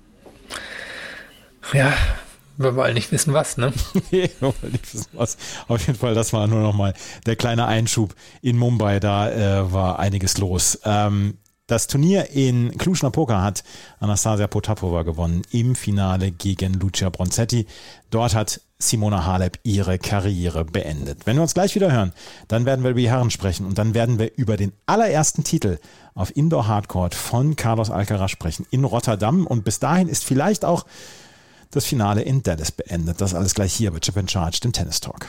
Ja, wir wollen nicht wissen was, ne? Wir wollen nicht wissen was. Auf jeden Fall, das war nur noch mal der kleine Einschub in Mumbai. Da war einiges los. Das Turnier in Cluj-Napoca hat Anastasia Potapova gewonnen im Finale gegen Lucia Bronzetti. Dort hat Simona Halep ihre Karriere beendet. Wenn wir uns gleich wieder hören, dann werden wir über die Herren sprechen und dann werden wir über den allerersten Titel auf Indoor Hardcourt von Carlos Alcaraz sprechen in Rotterdam und bis dahin ist vielleicht auch das Finale in Dallas beendet. Das alles gleich hier bei Chip & Charge, dem Tennis Talk.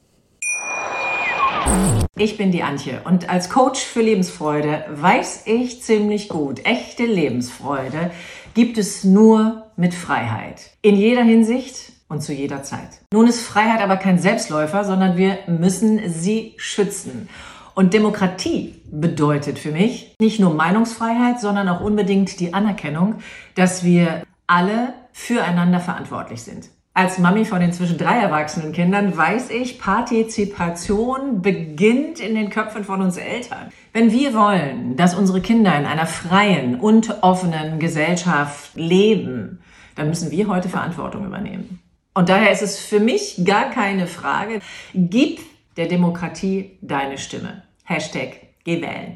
Ich bin die Antje und als Coach für Lebensfreude weiß ich ziemlich gut, echte Lebensfreude gibt es nur mit Freiheit. In jeder Hinsicht und zu jeder Zeit. Nun ist Freiheit aber kein Selbstläufer, sondern wir müssen sie schützen. Und Demokratie bedeutet für mich nicht nur Meinungsfreiheit, sondern auch unbedingt die Anerkennung, dass wir alle füreinander verantwortlich sind. Als Mami von inzwischen 3 erwachsenen Kindern weiß ich, Partizipation beginnt in den Köpfen von uns Eltern. Wenn wir wollen, dass unsere Kinder in einer freien und offenen Gesellschaft leben, dann müssen wir heute Verantwortung übernehmen. Und daher ist es für mich gar keine Frage, gib der Demokratie deine Stimme. #Geh wählen.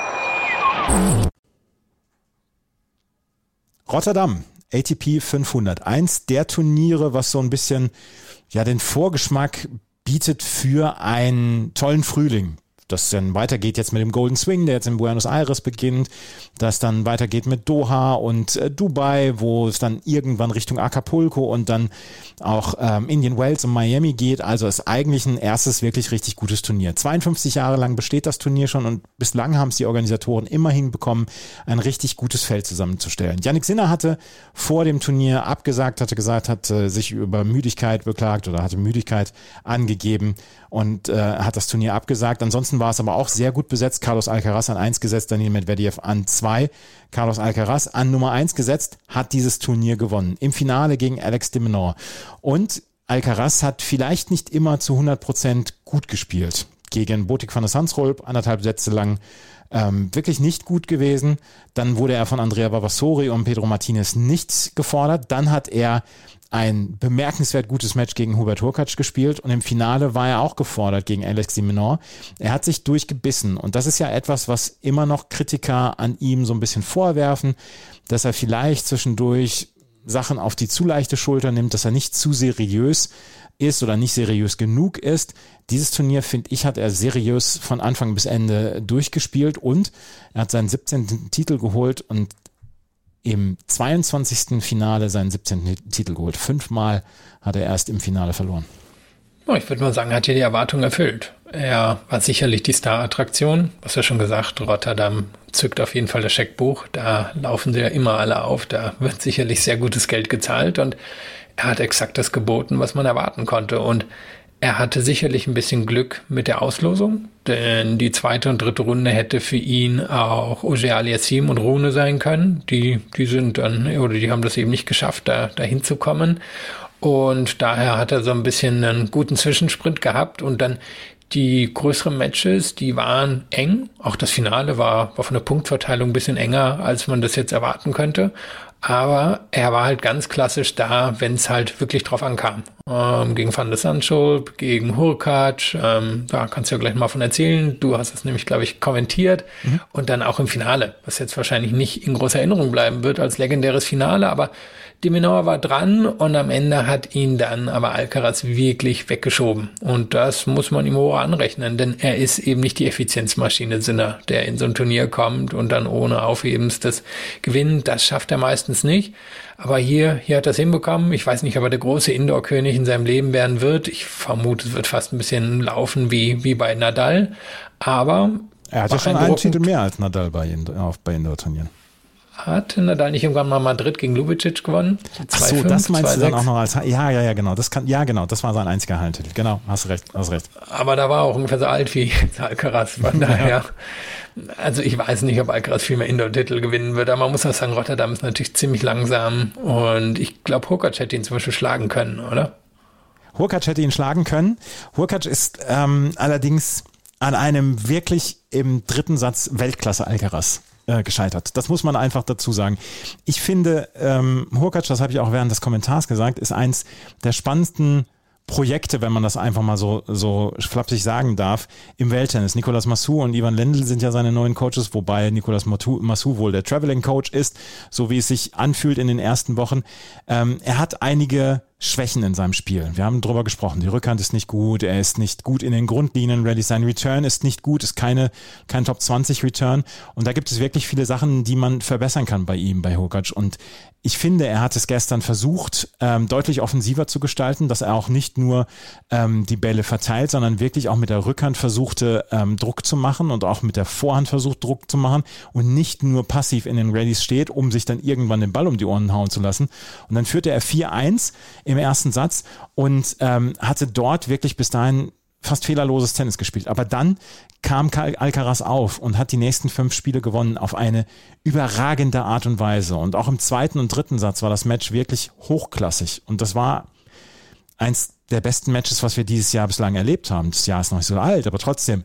Rotterdam. ATP 500, eins der Turniere, was so ein bisschen den Vorgeschmack bietet für einen tollen Frühling. Das dann weitergeht jetzt mit dem Golden Swing, der jetzt in Buenos Aires beginnt, das dann weitergeht mit Doha und Dubai, wo es dann irgendwann Richtung Acapulco und dann auch Indian Wells und Miami geht. Also ist eigentlich ein erstes wirklich richtig gutes Turnier. 52 Jahre lang besteht das Turnier schon und bislang haben es die Organisatoren immer hinbekommen, ein richtig gutes Feld zusammenzustellen. Jannik Sinner hatte vor dem Turnier abgesagt, hat sich über Müdigkeit beklagt oder hatte Müdigkeit angegeben und hat das Turnier abgesagt. Ansonsten war es aber auch sehr gut besetzt. Carlos Alcaraz an 1 gesetzt, Daniil Medvedev an 2. Carlos Alcaraz an Nummer 1 gesetzt, hat dieses Turnier gewonnen. Im Finale gegen Alex de Minaur. Und Alcaraz hat vielleicht nicht immer zu 100% gut gespielt. Gegen Botic van der Zandschulp, 1,5 Sätze lang wirklich nicht gut gewesen. Dann wurde er von Andrea Vavasori und Pedro Martinez nicht gefordert. Dann hat er ein bemerkenswert gutes Match gegen Hubert Hurkacz gespielt und im Finale war er auch gefordert gegen Alex de Minaur. Er hat sich durchgebissen und das ist ja etwas, was immer noch Kritiker an ihm so ein bisschen vorwerfen, dass er vielleicht zwischendurch Sachen auf die zu leichte Schulter nimmt, dass er nicht zu seriös ist oder nicht seriös genug ist. Dieses Turnier, finde ich, hat er seriös von Anfang bis Ende durchgespielt und er hat seinen 17. Titel geholt und im 22. Finale seinen 17. Titel geholt. 5-mal hat er erst im Finale verloren. Ich würde mal sagen, hat hier die Erwartung erfüllt. Er war sicherlich die Star-Attraktion. Was ja schon gesagt, Rotterdam zückt auf jeden Fall das Scheckbuch. Da laufen sie ja immer alle auf. Da wird sicherlich sehr gutes Geld gezahlt und er hat exakt das geboten, was man erwarten konnte. Und er hatte sicherlich ein bisschen Glück mit der Auslosung, denn die 2. und 3. Runde hätte für ihn auch Auger-Aliassime und Rune sein können. Die sind dann, oder die haben das eben nicht geschafft, da hinzukommen. Und daher hat er so ein bisschen einen guten Zwischensprint gehabt und dann die größeren Matches, die waren eng. Auch das Finale war von der Punktverteilung ein bisschen enger, als man das jetzt erwarten könnte. Aber er war halt ganz klassisch da, wenn es halt wirklich drauf ankam. Gegen Van der Zandschulp, gegen Hurkacz, da kannst du ja gleich mal von erzählen. Du hast es nämlich, glaube ich, kommentiert. Und dann auch im Finale, was jetzt wahrscheinlich nicht in großer Erinnerung bleiben wird als legendäres Finale, aber de Minaur war dran und am Ende hat ihn dann aber Alcaraz wirklich weggeschoben. Und das muss man ihm hoch anrechnen, denn er ist eben nicht die Effizienzmaschine Sinner, der in so ein Turnier kommt und dann ohne Aufhebens das gewinnt. Das schafft er meistens nicht. Aber hier hat er es hinbekommen. Ich weiß nicht, ob er der große Indoor-König in seinem Leben werden wird. Ich vermute, es wird fast ein bisschen laufen wie bei Nadal. Aber Er hatte schon einen Titel mehr als Nadal bei Indoor-Turnieren. Hatte Nadal nicht irgendwann mal Madrid gegen Ljubicic gewonnen? Ach so, das meinst du dann auch noch als... Ja, genau. Das war sein einziger Hallentitel. Genau, hast recht. Aber da war er auch ungefähr so alt wie Alcaraz. Von daher, also ich weiß nicht, ob Alcaraz viel mehr Indoor-Titel gewinnen wird, aber man muss auch sagen, Rotterdam ist natürlich ziemlich langsam und ich glaube, Hurkacz hätte ihn zum Beispiel schlagen können, oder? Hurkacz hätte ihn schlagen können. Hurkacz ist allerdings an einem wirklich im dritten Satz Weltklasse Alcaraz gescheitert. Das muss man einfach dazu sagen. Ich finde, Hurkacz, das habe ich auch während des Kommentars gesagt, ist eins der spannendsten Projekte, wenn man das einfach mal so flapsig sagen darf, im Welttennis. Nicolas Massu und Ivan Lendl sind ja seine neuen Coaches, wobei Nicolas Massu wohl der Traveling Coach ist, so wie es sich anfühlt in den ersten Wochen. Er hat einige Schwächen in seinem Spiel. Wir haben drüber gesprochen. Die Rückhand ist nicht gut, er ist nicht gut in den Grundlinien, sein Return ist nicht gut, ist kein Top 20 Return und da gibt es wirklich viele Sachen, die man verbessern kann bei ihm, bei Hurkacz und ich finde, er hat es gestern versucht, deutlich offensiver zu gestalten, dass er auch nicht nur die Bälle verteilt, sondern wirklich auch mit der Rückhand versuchte, Druck zu machen und auch mit der Vorhand versucht, Druck zu machen und nicht nur passiv in den Rallyes steht, um sich dann irgendwann den Ball um die Ohren hauen zu lassen. Und dann führte er 4-1 im ersten Satz und hatte dort wirklich bis dahin fast fehlerloses Tennis gespielt. Aber dann kam Alcaraz auf und hat die nächsten 5 Spiele gewonnen auf eine überragende Art und Weise. Und auch im zweiten und dritten Satz war das Match wirklich hochklassig. Und das war eins der besten Matches, was wir dieses Jahr bislang erlebt haben. Das Jahr ist noch nicht so alt, aber trotzdem,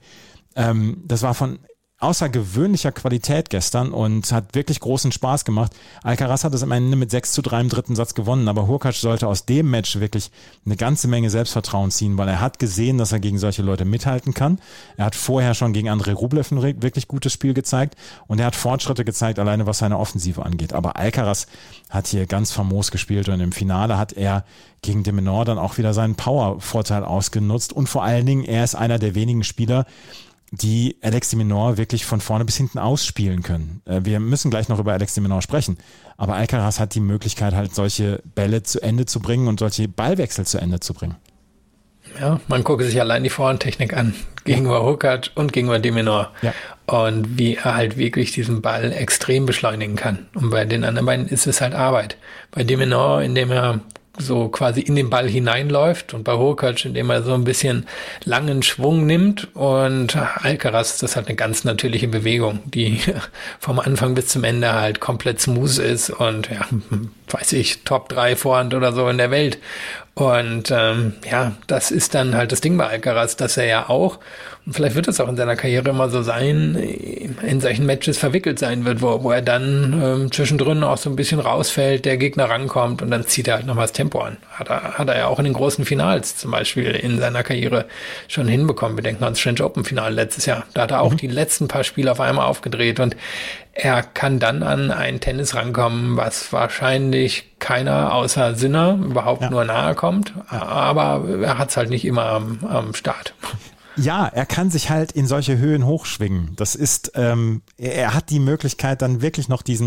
das war von außergewöhnlicher Qualität gestern und hat wirklich großen Spaß gemacht. Alcaraz hat es am Ende mit 6-3 im dritten Satz gewonnen, aber Hurkacz sollte aus dem Match wirklich eine ganze Menge Selbstvertrauen ziehen, weil er hat gesehen, dass er gegen solche Leute mithalten kann. Er hat vorher schon gegen Andrei Rublev ein wirklich gutes Spiel gezeigt und er hat Fortschritte gezeigt, alleine was seine Offensive angeht. Aber Alcaraz hat hier ganz famos gespielt und im Finale hat er gegen de Minaur dann auch wieder seinen Power-Vorteil ausgenutzt und vor allen Dingen, er ist einer der wenigen Spieler, die Alex de Minaur wirklich von vorne bis hinten ausspielen können. Wir müssen gleich noch über Alex de Minaur sprechen, aber Alcaraz hat die Möglichkeit, halt solche Bälle zu Ende zu bringen und solche Ballwechsel zu Ende zu bringen. Ja, man gucke sich allein die Vorhandtechnik an, gegenüber Hurkacz und gegenüber de Minaur. Ja. Und wie er halt wirklich diesen Ball extrem beschleunigen kann. Und bei den anderen beiden ist es halt Arbeit. Bei de Minaur, indem er so quasi in den Ball hineinläuft und bei Hurkacz, indem er so ein bisschen langen Schwung nimmt und Alcaraz, das ist halt eine ganz natürliche Bewegung, die vom Anfang bis zum Ende halt komplett smooth ist und ja, weiß ich, Top 3 Vorhand oder so in der Welt. Und ja, das ist dann halt das Ding bei Alcaraz, dass er ja auch, und vielleicht wird es auch in seiner Karriere immer so sein, in solchen Matches verwickelt sein wird, wo er dann zwischendrin auch so ein bisschen rausfällt, der Gegner rankommt und dann zieht er halt nochmal das Tempo an. Hat er ja auch in den großen Finals zum Beispiel in seiner Karriere schon hinbekommen. Wir denken ans French Open Finale letztes Jahr. Da hat er auch die letzten paar Spiele auf einmal aufgedreht und er kann dann an ein Tennis rankommen, was wahrscheinlich keiner außer Sinner überhaupt nur nahe kommt, aber er hat es halt nicht immer am Start. Ja, er kann sich halt in solche Höhen hochschwingen. Das ist, er hat die Möglichkeit dann wirklich noch diesen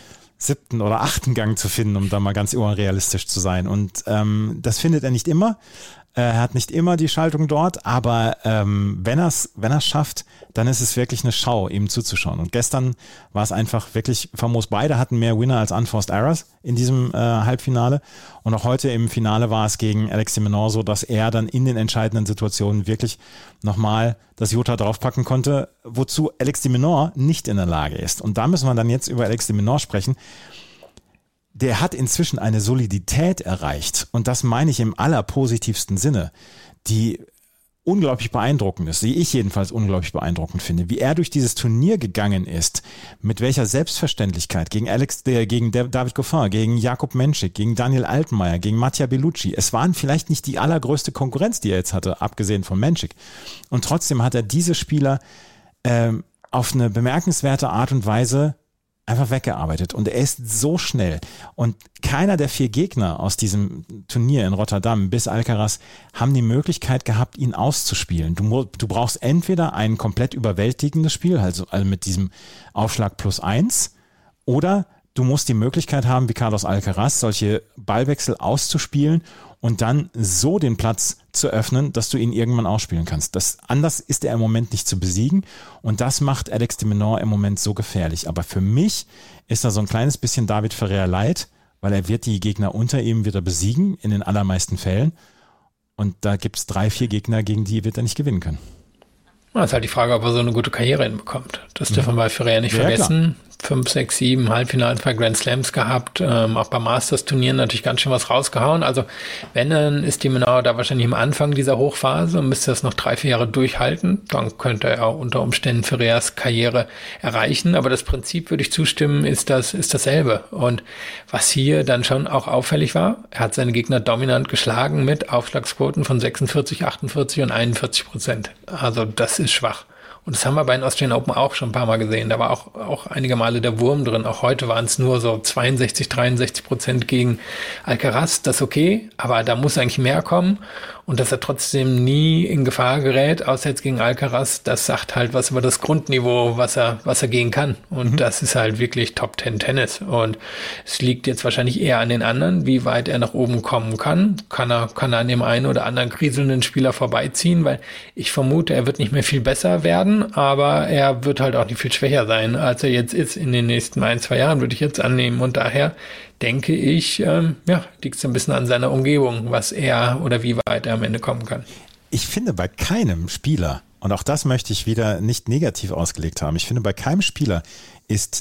7. oder 8. Gang zu finden, um da mal ganz unrealistisch zu sein. Und das findet er nicht immer. Er hat nicht immer die Schaltung dort, aber wenn er es schafft, dann ist es wirklich eine Schau, ihm zuzuschauen. Und gestern war es einfach wirklich famos. Beide hatten mehr Winner als Unforced Errors in diesem Halbfinale. Und auch heute im Finale war es gegen Alex de Minaur so, dass er dann in den entscheidenden Situationen wirklich nochmal das Jota draufpacken konnte, wozu Alex de Minaur nicht in der Lage ist. Und da müssen wir dann jetzt über Alex de Minaur sprechen. Der hat inzwischen eine Solidität erreicht und das meine ich im allerpositivsten Sinne, die unglaublich beeindruckend ist, die ich jedenfalls unglaublich beeindruckend finde, wie er durch dieses Turnier gegangen ist, mit welcher Selbstverständlichkeit gegen David Goffin, gegen Jakub Menšik, gegen Daniel Altmaier, gegen Mattia Bellucci. Es waren vielleicht nicht die allergrößte Konkurrenz, die er jetzt hatte, abgesehen von Menšik. Und trotzdem hat er diese Spieler auf eine bemerkenswerte Art und Weise einfach weggearbeitet und er ist so schnell und keiner der 4 Gegner aus diesem Turnier in Rotterdam bis Alcaraz haben die Möglichkeit gehabt, ihn auszuspielen. Du brauchst entweder ein komplett überwältigendes Spiel, also mit diesem Aufschlag +1 oder du musst die Möglichkeit haben, wie Carlos Alcaraz, solche Ballwechsel auszuspielen und dann so den Platz zu öffnen, dass du ihn irgendwann ausspielen kannst. Anders ist er im Moment nicht zu besiegen und das macht Alex de Minaur im Moment so gefährlich. Aber für mich ist da so ein kleines bisschen David Ferrer leid, weil er wird die Gegner unter ihm wieder besiegen, in den allermeisten Fällen. Und da gibt es 3-4 Gegner, gegen die wird er nicht gewinnen können. Das ist halt die Frage, ob er so eine gute Karriere hinbekommt. Das dürfen wir bei Ferrer nicht vergessen. 5, 6, 7 Halbfinals bei Grand Slams gehabt, auch bei Masters-Turnieren natürlich ganz schön was rausgehauen. Also wenn, dann ist de Minaur da wahrscheinlich am Anfang dieser Hochphase und müsste das noch 3-4 Jahre durchhalten. Dann könnte er unter Umständen Ferrers Karriere erreichen. Aber das Prinzip, würde ich zustimmen, ist dasselbe. Und was hier dann schon auch auffällig war, er hat seine Gegner dominant geschlagen mit Aufschlagsquoten von 46, 48 und 41%. Also das ist schwach. Und das haben wir bei den Australian Open auch schon ein paar Mal gesehen. Da war auch einige Male der Wurm drin. Auch heute waren es nur so 62-63% gegen Alcaraz. Das ist okay, aber da muss eigentlich mehr kommen. Und dass er trotzdem nie in Gefahr gerät, außer jetzt gegen Alcaraz, das sagt halt was über das Grundniveau, was er gehen kann. Und das ist halt wirklich Top 10 Tennis. Und es liegt jetzt wahrscheinlich eher an den anderen, wie weit er nach oben kommen kann. Kann er an dem einen oder anderen kriselnden Spieler vorbeiziehen, weil ich vermute, er wird nicht mehr viel besser werden, aber er wird halt auch nicht viel schwächer sein, als er jetzt ist in den nächsten 1-2 Jahren, würde ich jetzt annehmen. Und daher denke ich, liegt es ein bisschen an seiner Umgebung, was er oder wie weit er am Ende kommen kann. Ich finde bei keinem Spieler, und auch das möchte ich wieder nicht negativ ausgelegt haben, ich finde bei keinem Spieler ist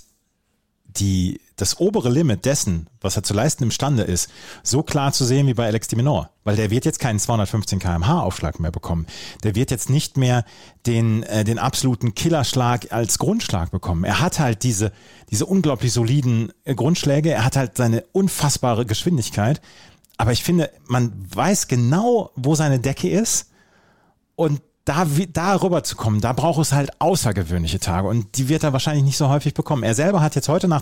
das obere Limit dessen, was er zu leisten imstande ist, so klar zu sehen wie bei Alex de Minaur. Weil der wird jetzt keinen 215 km/h Aufschlag mehr bekommen. Der wird jetzt nicht mehr den absoluten Killerschlag als Grundschlag bekommen. Er hat halt diese unglaublich soliden Grundschläge. Er hat halt seine unfassbare Geschwindigkeit. Aber ich finde, man weiß genau, wo seine Decke ist. Und da rüber zu kommen, da braucht es halt außergewöhnliche Tage und die wird er wahrscheinlich nicht so häufig bekommen. Er selber hat jetzt heute nach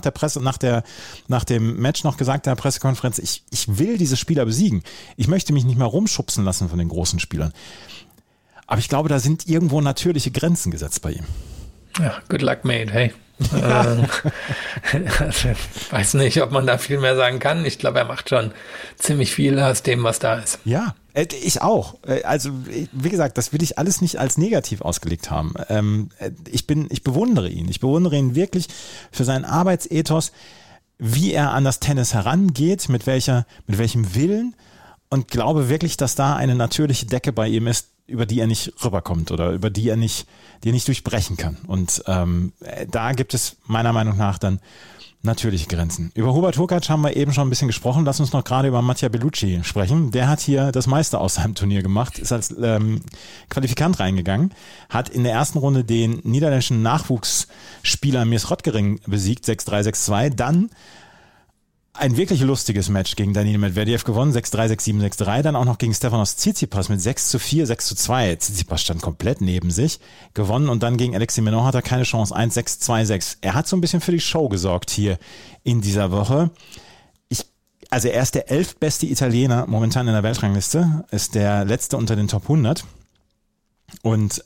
dem Match noch gesagt in der Pressekonferenz, ich will diese Spieler besiegen. Ich möchte mich nicht mehr rumschubsen lassen von den großen Spielern. Aber ich glaube, da sind irgendwo natürliche Grenzen gesetzt bei ihm. Ja, good luck, mate, hey. Also, weiß nicht, ob man da viel mehr sagen kann. Ich glaube, er macht schon ziemlich viel aus dem, was da ist. Ja, ich auch. Also, wie gesagt, das will ich alles nicht als negativ ausgelegt haben. Ich bewundere ihn. Ich bewundere ihn wirklich für seinen Arbeitsethos, wie er an das Tennis herangeht, mit welchem Willen und glaube wirklich, dass da eine natürliche Decke bei ihm ist, über die er nicht rüberkommt oder über die er nicht durchbrechen kann. Und da gibt es meiner Meinung nach dann natürliche Grenzen. Über Hubert Hurkacz haben wir eben schon ein bisschen gesprochen. Lass uns noch gerade über Mattia Bellucci sprechen. Der hat hier das meiste aus seinem Turnier gemacht, ist als Qualifikant reingegangen, hat in der ersten Runde den niederländischen Nachwuchsspieler Mirs Rottgering besiegt, 6-3, 6-2. Dann ein wirklich lustiges Match gegen Daniil Medvedev gewonnen, 6-3, 6-7, 6-3. Dann auch noch gegen Stefanos Tsitsipas mit 6-4, 6-2. Tsitsipas stand komplett neben sich, gewonnen. Und dann gegen Alex de Minaur hat er keine Chance, 1-6, 2-6. Er hat so ein bisschen für die Show gesorgt hier in dieser Woche. Also er ist der 11. beste Italiener momentan in der Weltrangliste, ist der letzte unter den Top 100. Und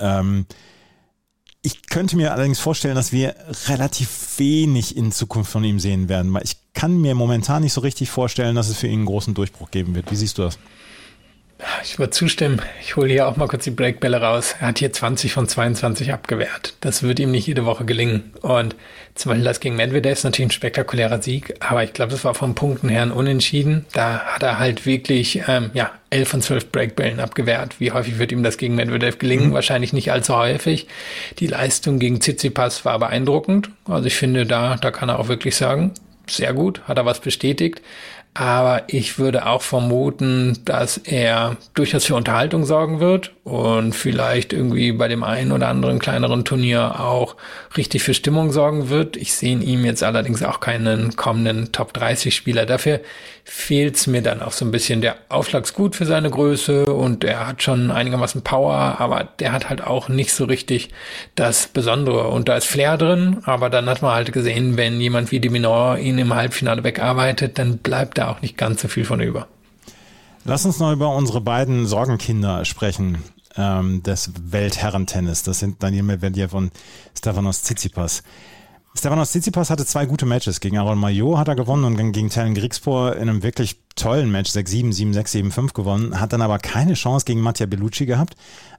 ich könnte mir allerdings vorstellen, dass wir relativ wenig in Zukunft von ihm sehen werden, weil ich kann mir momentan nicht so richtig vorstellen, dass es für ihn einen großen Durchbruch geben wird. Wie siehst du das? Ich würde zustimmen. Ich hole hier auch mal kurz die Breakbälle raus. Er hat hier 20 von 22 abgewehrt. Das wird ihm nicht jede Woche gelingen. Und zum Beispiel das gegen Medvedev ist natürlich ein spektakulärer Sieg, aber ich glaube, das war von Punkten her ein Unentschieden. Da hat er halt wirklich 11 von 12 Breakbällen abgewehrt. Wie häufig wird ihm das gegen Medvedev gelingen? Wahrscheinlich nicht allzu häufig. Die Leistung gegen Tsitsipas war beeindruckend. Also ich finde, da kann er auch wirklich sagen, sehr gut, hat er was bestätigt. Aber ich würde auch vermuten, dass er durchaus für Unterhaltung sorgen wird und vielleicht irgendwie bei dem einen oder anderen kleineren Turnier auch richtig für Stimmung sorgen wird. Ich sehe in ihm jetzt allerdings auch keinen kommenden Top-30-Spieler. Dafür fehlt es mir dann auch so ein bisschen. Der Aufschlag ist gut für seine Größe und er hat schon einigermaßen Power, aber der hat halt auch nicht so richtig das Besondere. Und da ist Flair drin, aber dann hat man halt gesehen, wenn jemand wie de Minaur ihn im Halbfinale wegarbeitet, dann bleibt da auch nicht ganz so viel von über. Lass uns noch über unsere beiden Sorgenkinder sprechen des Weltherrentennis. Das sind Daniil Medvedev und Stefanos Tsitsipas. Stefanos Tsitsipas hatte 2 gute Matches. Gegen Aaron Maillot hat er gewonnen und dann gegen Tallon Griekspoor in einem wirklich tollen Match 6-7, 7-6, 7-5 gewonnen. Hat dann aber keine Chance gegen Mattia Bellucci gehabt,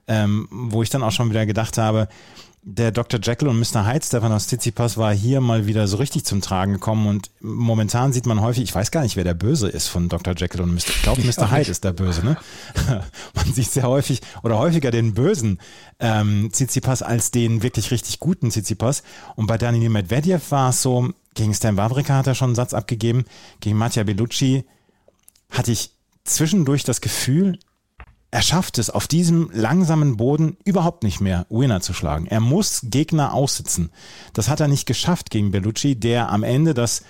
wo ich dann auch schon wieder gedacht habe, der Dr. Jekyll und Mr. Hyde, Stefanos Tsitsipas, war hier mal wieder so richtig zum Tragen gekommen und momentan sieht man häufig, ich weiß gar nicht, wer der Böse ist von Dr. Jekyll und Mr. Ich glaube, Mr. Hyde ist der Böse, ne? Man sieht sehr häufig oder häufiger den bösen Tsitsipas als den wirklich richtig guten Tsitsipas. Und bei Daniil Medvedev war es so, gegen Stan Wawrinka hat er schon einen Satz abgegeben, gegen Mattia Bellucci hatte ich zwischendurch das Gefühl, er schafft es auf diesem langsamen Boden überhaupt nicht mehr, Winner zu schlagen. Er muss Gegner aussitzen. Das hat er nicht geschafft gegen Bellucci, der am Ende das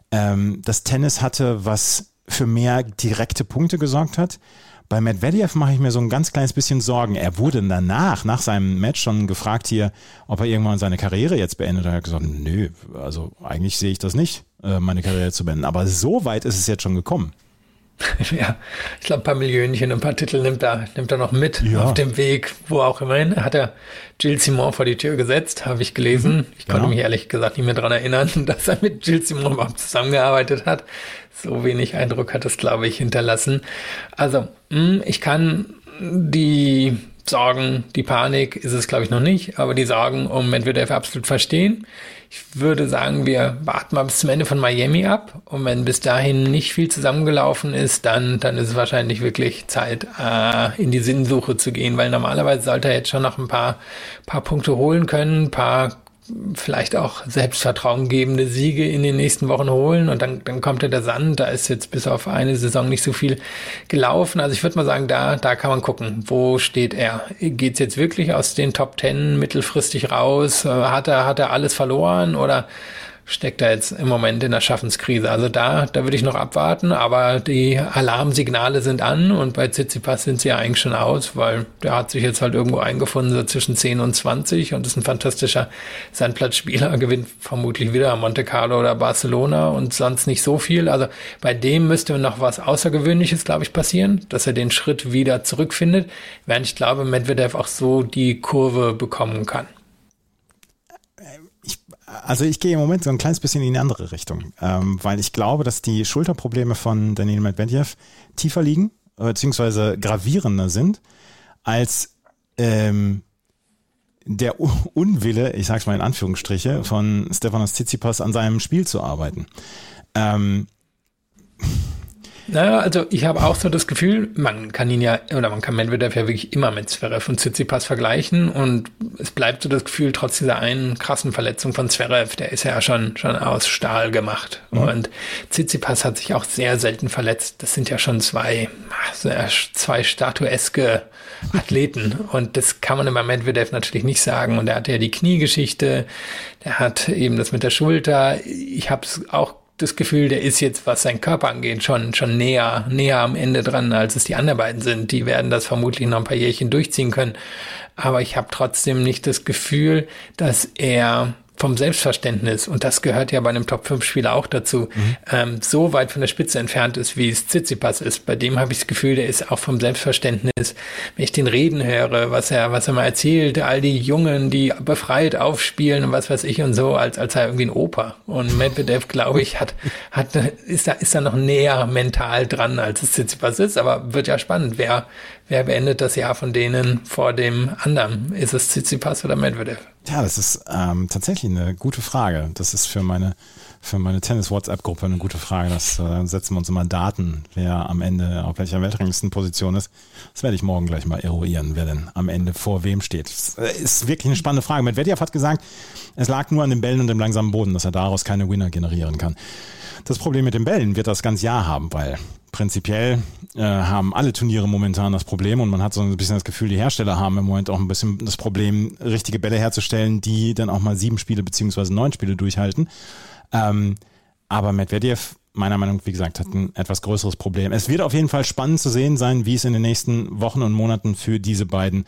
Tennis hatte, was für mehr direkte Punkte gesorgt hat. Bei Medvedev mache ich mir so ein ganz kleines bisschen Sorgen. Er wurde danach, nach seinem Match schon gefragt hier, ob er irgendwann seine Karriere jetzt beendet. Er hat gesagt, nö, also eigentlich sehe ich das nicht, meine Karriere zu beenden. Aber so weit ist es jetzt schon gekommen. Ja, ich glaube, ein paar Millionchen, ein paar Titel nimmt er noch mit auf dem Weg, wo auch immerhin. Hat er Gilles Simon vor die Tür gesetzt, habe ich gelesen. Ich konnte mich ehrlich gesagt nicht mehr daran erinnern, dass er mit Gilles Simon überhaupt zusammengearbeitet hat. So wenig Eindruck hat es, glaube ich, hinterlassen. Also, ich kann die Sorgen, die Panik ist es, glaube ich, noch nicht, aber die Sorgen um Medvedev absolut verstehen. Ich würde sagen, wir warten mal bis zum Ende von Miami ab und wenn bis dahin nicht viel zusammengelaufen ist, dann ist es wahrscheinlich wirklich Zeit, in die Sinnsuche zu gehen, weil normalerweise sollte er jetzt schon noch ein paar Punkte holen können, ein paar vielleicht auch selbstvertrauengebende Siege in den nächsten Wochen holen und dann kommt der Sand, da ist jetzt bis auf eine Saison nicht so viel gelaufen. Also ich würde mal sagen, da kann man gucken, wo steht er? Geht's jetzt wirklich aus den Top 10 mittelfristig raus? Hat er alles verloren oder steckt er jetzt im Moment in der Schaffenskrise? Also da würde ich noch abwarten, aber die Alarmsignale sind an und bei Tsitsipas sind sie ja eigentlich schon aus, weil der hat sich jetzt halt irgendwo eingefunden, so zwischen 10 und 20 und ist ein fantastischer Sandplatzspieler, gewinnt vermutlich wieder Monte Carlo oder Barcelona und sonst nicht so viel. Also bei dem müsste noch was Außergewöhnliches, glaube ich, passieren, dass er den Schritt wieder zurückfindet, während ich glaube, Medvedev auch so die Kurve bekommen kann. Also ich gehe im Moment so ein kleines bisschen in die andere Richtung, weil ich glaube, dass die Schulterprobleme von Daniil Medvedev tiefer liegen, beziehungsweise gravierender sind, als der Unwille, ich sag's mal in Anführungsstriche, von Stefanos Tsitsipas an seinem Spiel zu arbeiten. Naja, also ich habe auch so das Gefühl, man kann Medvedev ja wirklich immer mit Zverev und Tsitsipas vergleichen und es bleibt so das Gefühl, trotz dieser einen krassen Verletzung von Zverev, der ist ja schon aus Stahl gemacht und Tsitsipas hat sich auch sehr selten verletzt. Das sind ja schon zwei statueske Athleten und das kann man über Medvedev natürlich nicht sagen und er hatte ja die Kniegeschichte, der hat eben das mit der Schulter, ich habe es auch das Gefühl, der ist jetzt, was seinen Körper angeht, schon näher am Ende dran, als es die anderen beiden sind. Die werden das vermutlich noch ein paar Jährchen durchziehen können. Aber ich habe trotzdem nicht das Gefühl, dass er vom Selbstverständnis, und das gehört ja bei einem Top-5-Spieler auch dazu, so weit von der Spitze entfernt ist, wie es Tsitsipas ist. Bei dem habe ich das Gefühl, der ist auch vom Selbstverständnis, wenn ich den reden höre, was er mal erzählt, all die Jungen, die befreit aufspielen und was weiß ich und so, als er irgendwie ein Opa. Und Medvedev, glaube ich, ist da noch näher mental dran, als es Tsitsipas ist, aber wird ja spannend, wer beendet das Jahr von denen vor dem anderen? Ist es Tsitsipas oder Medvedev? Ja, das ist tatsächlich eine gute Frage. Das ist für meine Tennis-WhatsApp-Gruppe eine gute Frage. Das setzen wir uns immer Daten, wer am Ende auf welcher Weltranglistenposition ist. Das werde ich morgen gleich mal eruieren, wer denn am Ende vor wem steht. Das ist wirklich eine spannende Frage. Medvedev hat gesagt, es lag nur an den Bällen und dem langsamen Boden, dass er daraus keine Winner generieren kann. Das Problem mit den Bällen wird das ganze Jahr haben, weil prinzipiell haben alle Turniere momentan das Problem und man hat so ein bisschen das Gefühl, die Hersteller haben im Moment auch ein bisschen das Problem, richtige Bälle herzustellen, die dann auch mal 7 Spiele beziehungsweise 9 Spiele durchhalten. Aber Medvedev, meiner Meinung nach, wie gesagt, hat ein etwas größeres Problem. Es wird auf jeden Fall spannend zu sehen sein, wie es in den nächsten Wochen und Monaten für diese beiden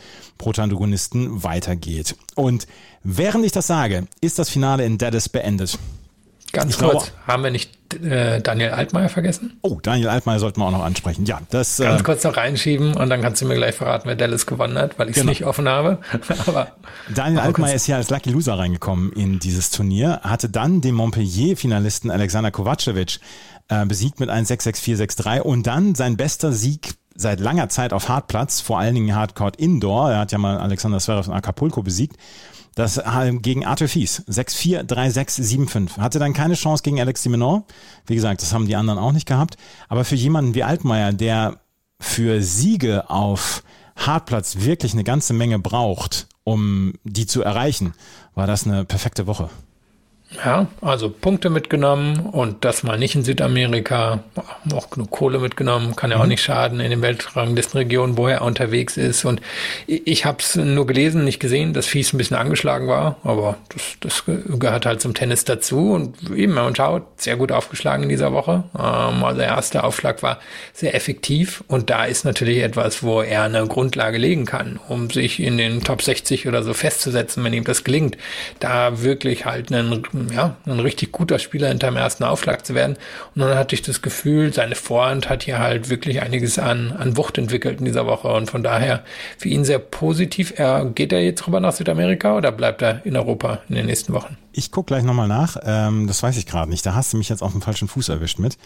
Protagonisten weitergeht. Und während ich das sage, ist das Finale in Dallas beendet. Ganz kurz, haben wir nicht Daniel Altmaier vergessen? Oh, Daniel Altmaier sollten wir auch noch ansprechen. Ja, das ganz kurz noch reinschieben und dann kannst du mir gleich verraten, wer Dallas gewonnen hat, weil ich es nicht offen habe. Aber Daniel Altmaier ist ja als Lucky Loser reingekommen in dieses Turnier, hatte dann den Montpellier-Finalisten Alexander Kovacevic besiegt mit 1-6-6-4-6-3 und dann sein bester Sieg seit langer Zeit auf Hartplatz, vor allen Dingen Hardcourt Indoor. Er hat ja mal Alexander Zverev in Acapulco besiegt. Das gegen Arthur Fies, 6-4, 3-6, 7-5. Hatte dann keine Chance gegen Alex de Minaur. Wie gesagt, das haben die anderen auch nicht gehabt. Aber für jemanden wie Altmaier, der für Siege auf Hartplatz wirklich eine ganze Menge braucht, um die zu erreichen, war das eine perfekte Woche. Ja, also Punkte mitgenommen und das mal nicht in Südamerika, auch genug Kohle mitgenommen, kann ja auch nicht schaden in den Weltranglistenregionen, wo er unterwegs ist. Und ich habe es nur gelesen, nicht gesehen, dass Fies ein bisschen angeschlagen war, aber das gehört halt zum Tennis dazu. Und eben, man schaut, sehr gut aufgeschlagen in dieser Woche. Also der erste Aufschlag war sehr effektiv und da ist natürlich etwas, wo er eine Grundlage legen kann, um sich in den Top 60 oder so festzusetzen, wenn ihm das gelingt, da wirklich halt ein richtig guter Spieler hinterm ersten Aufschlag zu werden. Und dann hatte ich das Gefühl, seine Vorhand hat hier halt wirklich einiges an Wucht entwickelt in dieser Woche. Und von daher für ihn sehr positiv. Geht er jetzt rüber nach Südamerika oder bleibt er in Europa in den nächsten Wochen? Ich gucke gleich nochmal nach. Das weiß ich gerade nicht. Da hast du mich jetzt auf dem falschen Fuß erwischt mit.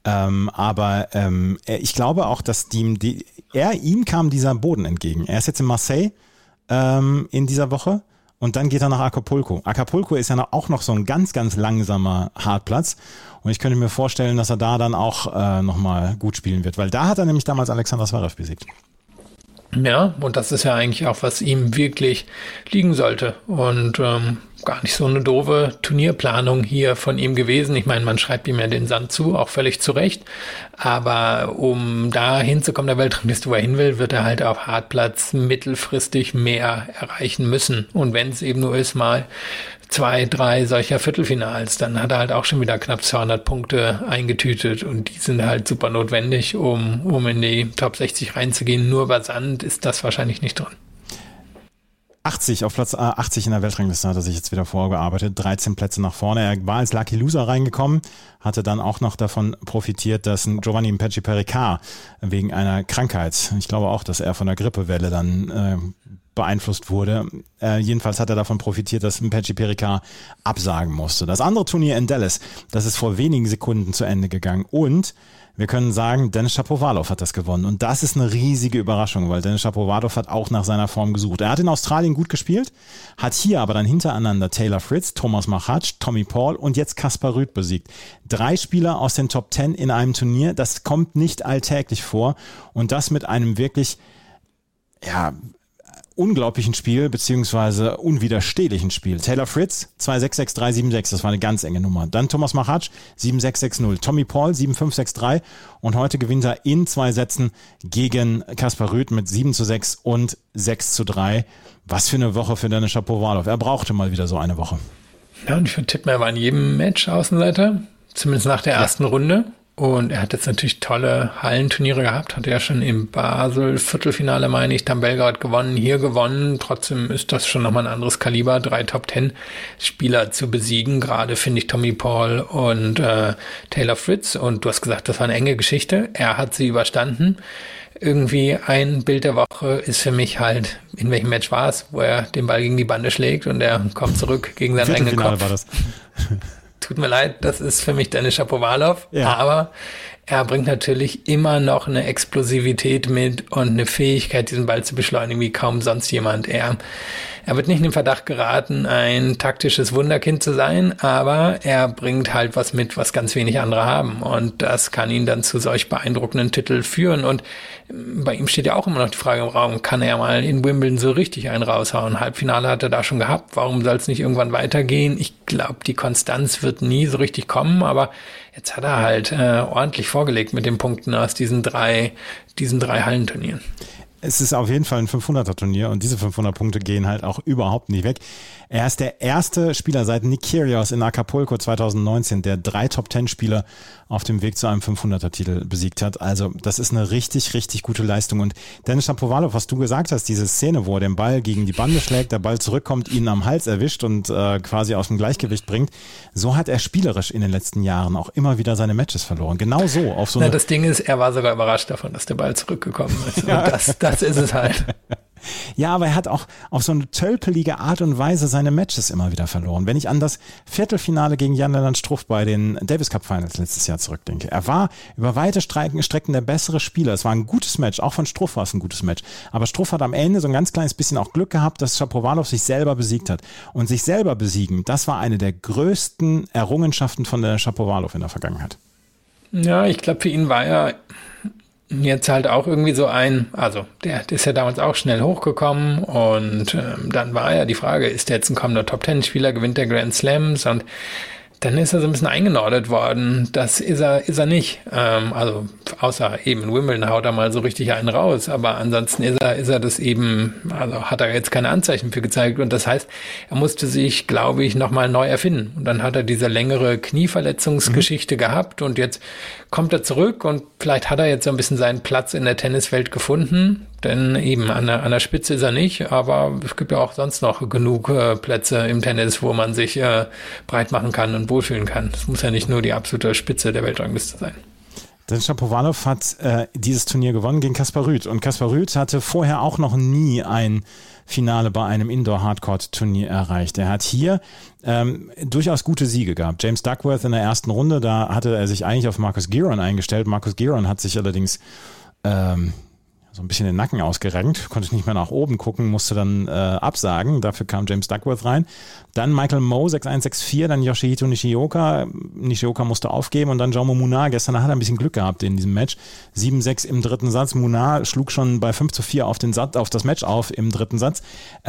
Aber ich glaube auch, dass ihm kam dieser Boden entgegen. Er ist jetzt in Marseille in dieser Woche. Und dann geht er nach Acapulco. Acapulco ist ja auch noch so ein ganz, ganz langsamer Hartplatz. Und ich könnte mir vorstellen, dass er da dann auch nochmal gut spielen wird. Weil da hat er nämlich damals Alexander Zverev besiegt. Ja, und das ist ja eigentlich auch, was ihm wirklich liegen sollte. Und gar nicht so eine doofe Turnierplanung hier von ihm gewesen. Ich meine, man schreibt ihm ja den Sand zu, auch völlig zu Recht. Aber um da hinzukommen, der Weltrangliste, wo er hin will, wird er halt auf Hartplatz mittelfristig mehr erreichen müssen. Und wenn es eben nur ist, mal 2, 3 solcher Viertelfinals, dann hat er halt auch schon wieder knapp 200 Punkte eingetütet und die sind halt super notwendig, um in die Top 60 reinzugehen. Nur bei Sand ist das wahrscheinlich nicht drin. 80 auf Platz 80 in der Weltrangliste hat er sich jetzt wieder vorgearbeitet, 13 Plätze nach vorne. Er war als Lucky Loser reingekommen, hatte dann auch noch davon profitiert, dass ein Giovanni Mpetshi Pericard wegen einer Krankheit, ich glaube auch, dass er von der Grippewelle dann beeinflusst wurde. Jedenfalls hat er davon profitiert, dass Mpetshi Pericard absagen musste. Das andere Turnier in Dallas, das ist vor wenigen Sekunden zu Ende gegangen und wir können sagen, Denis Shapovalov hat das gewonnen. Und das ist eine riesige Überraschung, weil Denis Shapovalov hat auch nach seiner Form gesucht. Er hat in Australien gut gespielt, hat hier aber dann hintereinander Taylor Fritz, Thomas Machac, Tommy Paul und jetzt Kaspar Ruud besiegt. 3 Spieler aus den Top 10 in einem Turnier, das kommt nicht alltäglich vor. Und das mit einem wirklich, unglaublichen Spiel, beziehungsweise unwiderstehlichen Spiel. Taylor Fritz, 2-6, 6-3, 7-6, das war eine ganz enge Nummer. Dann Thomas Machac, 7-6, 6-0. Tommy Paul, 7-5, 6-3 und heute gewinnt er in 2 Sätzen gegen Kaspar Ruud mit 7-6 und 6-3. Was für eine Woche für Denis Shapovalov. Er brauchte mal wieder so eine Woche. Ja, und ich würde tippen, er war in jedem Match Außenseiter, zumindest nach der ersten Runde. Und er hat jetzt natürlich tolle Hallenturniere gehabt, hatte ja schon im Basel Viertelfinale, meine ich, dann Belgrad gewonnen, hier gewonnen. Trotzdem ist das schon nochmal ein anderes Kaliber, 3 Top-10-Spieler zu besiegen. Gerade finde ich Tommy Paul und Taylor Fritz. Und du hast gesagt, das war eine enge Geschichte. Er hat sie überstanden. Irgendwie ein Bild der Woche ist für mich halt, in welchem Match war es, wo er den Ball gegen die Bande schlägt und er kommt zurück gegen seinen eigenen Kopf. War das. Tut mir leid, das ist für mich Denis Shapovalov, aber er bringt natürlich immer noch eine Explosivität mit und eine Fähigkeit, diesen Ball zu beschleunigen wie kaum sonst jemand. Er wird nicht in den Verdacht geraten, ein taktisches Wunderkind zu sein, aber er bringt halt was mit, was ganz wenig andere haben und das kann ihn dann zu solch beeindruckenden Titeln führen und bei ihm steht ja auch immer noch die Frage im Raum, kann er mal in Wimbledon so richtig einen raushauen? Halbfinale hat er da schon gehabt, warum soll es nicht irgendwann weitergehen? Ich glaube, die Konstanz wird nie so richtig kommen, aber jetzt hat er halt ordentlich vorgelegt mit den Punkten aus diesen drei Hallenturnieren. es ist auf jeden Fall ein 500er-Turnier und diese 500 Punkte gehen halt auch überhaupt nicht weg. Er ist der erste Spieler seit Nick Kyrgios in Acapulco 2019, der 3 Top-10-Spieler auf dem Weg zu einem 500er-Titel besiegt hat. Also das ist eine richtig, richtig gute Leistung. Und Denis Shapovalov, was du gesagt hast, diese Szene, wo er den Ball gegen die Bande schlägt, der Ball zurückkommt, ihn am Hals erwischt und quasi aus dem Gleichgewicht bringt, so hat er spielerisch in den letzten Jahren auch immer wieder seine Matches verloren. Genau so. Auf so das Ding ist, er war sogar überrascht davon, dass der Ball zurückgekommen ist. Ja. Und das ist es halt. Ja, aber er hat auch auf so eine tölpelige Art und Weise seine Matches immer wieder verloren. Wenn ich an das Viertelfinale gegen Jan-Lennart Struff bei den Davis Cup Finals letztes Jahr zurückdenke. Er war über weite Strecken der bessere Spieler. Es war ein gutes Match, auch von Struff war es ein gutes Match. Aber Struff hat am Ende so ein ganz kleines bisschen auch Glück gehabt, dass Shapovalov sich selber besiegt hat. Und sich selber besiegen, das war eine der größten Errungenschaften von der Shapovalov in der Vergangenheit. Ja, ich glaube, für ihn war er jetzt halt auch irgendwie so der ist ja damals auch schnell hochgekommen und dann war ja die Frage, ist der jetzt ein kommender Top-10-Spieler, gewinnt der Grand Slams und dann ist er so ein bisschen eingenordet worden. Das ist er nicht. Also außer eben in Wimbledon haut er mal so richtig einen raus. Aber ansonsten ist er das eben, also hat er jetzt keine Anzeichen für gezeigt. Und das heißt, er musste sich, glaube ich, nochmal neu erfinden. Und dann hat er diese längere Knieverletzungsgeschichte gehabt und jetzt kommt er zurück und vielleicht hat er jetzt so ein bisschen seinen Platz in der Tenniswelt gefunden. Denn eben an der Spitze ist er nicht, aber es gibt ja auch sonst noch genug Plätze im Tennis, wo man sich breit machen kann und wohlfühlen kann. Das muss ja nicht nur die absolute Spitze der Weltrangliste sein. Denn Shapovalov hat dieses Turnier gewonnen gegen Kaspar Ruud. Und Kaspar Ruud hatte vorher auch noch nie ein Finale bei einem Indoor-Hardcourt-Turnier erreicht. Er hat hier durchaus gute Siege gehabt. James Duckworth in der ersten Runde, da hatte er sich eigentlich auf Marcus Giron eingestellt. Marcus Giron hat sich allerdings so ein bisschen den Nacken ausgerenkt, konnte nicht mehr nach oben gucken, musste dann absagen. Dafür kam James Duckworth rein. Dann Michael Mmoh 6-1, 6-4, dann Yoshihito Nishioka. Nishioka musste aufgeben und dann Jaume Munar. Gestern hat er ein bisschen Glück gehabt in diesem Match. 7-6 im dritten Satz. Munar schlug schon bei 5-4 auf das Match auf im dritten Satz.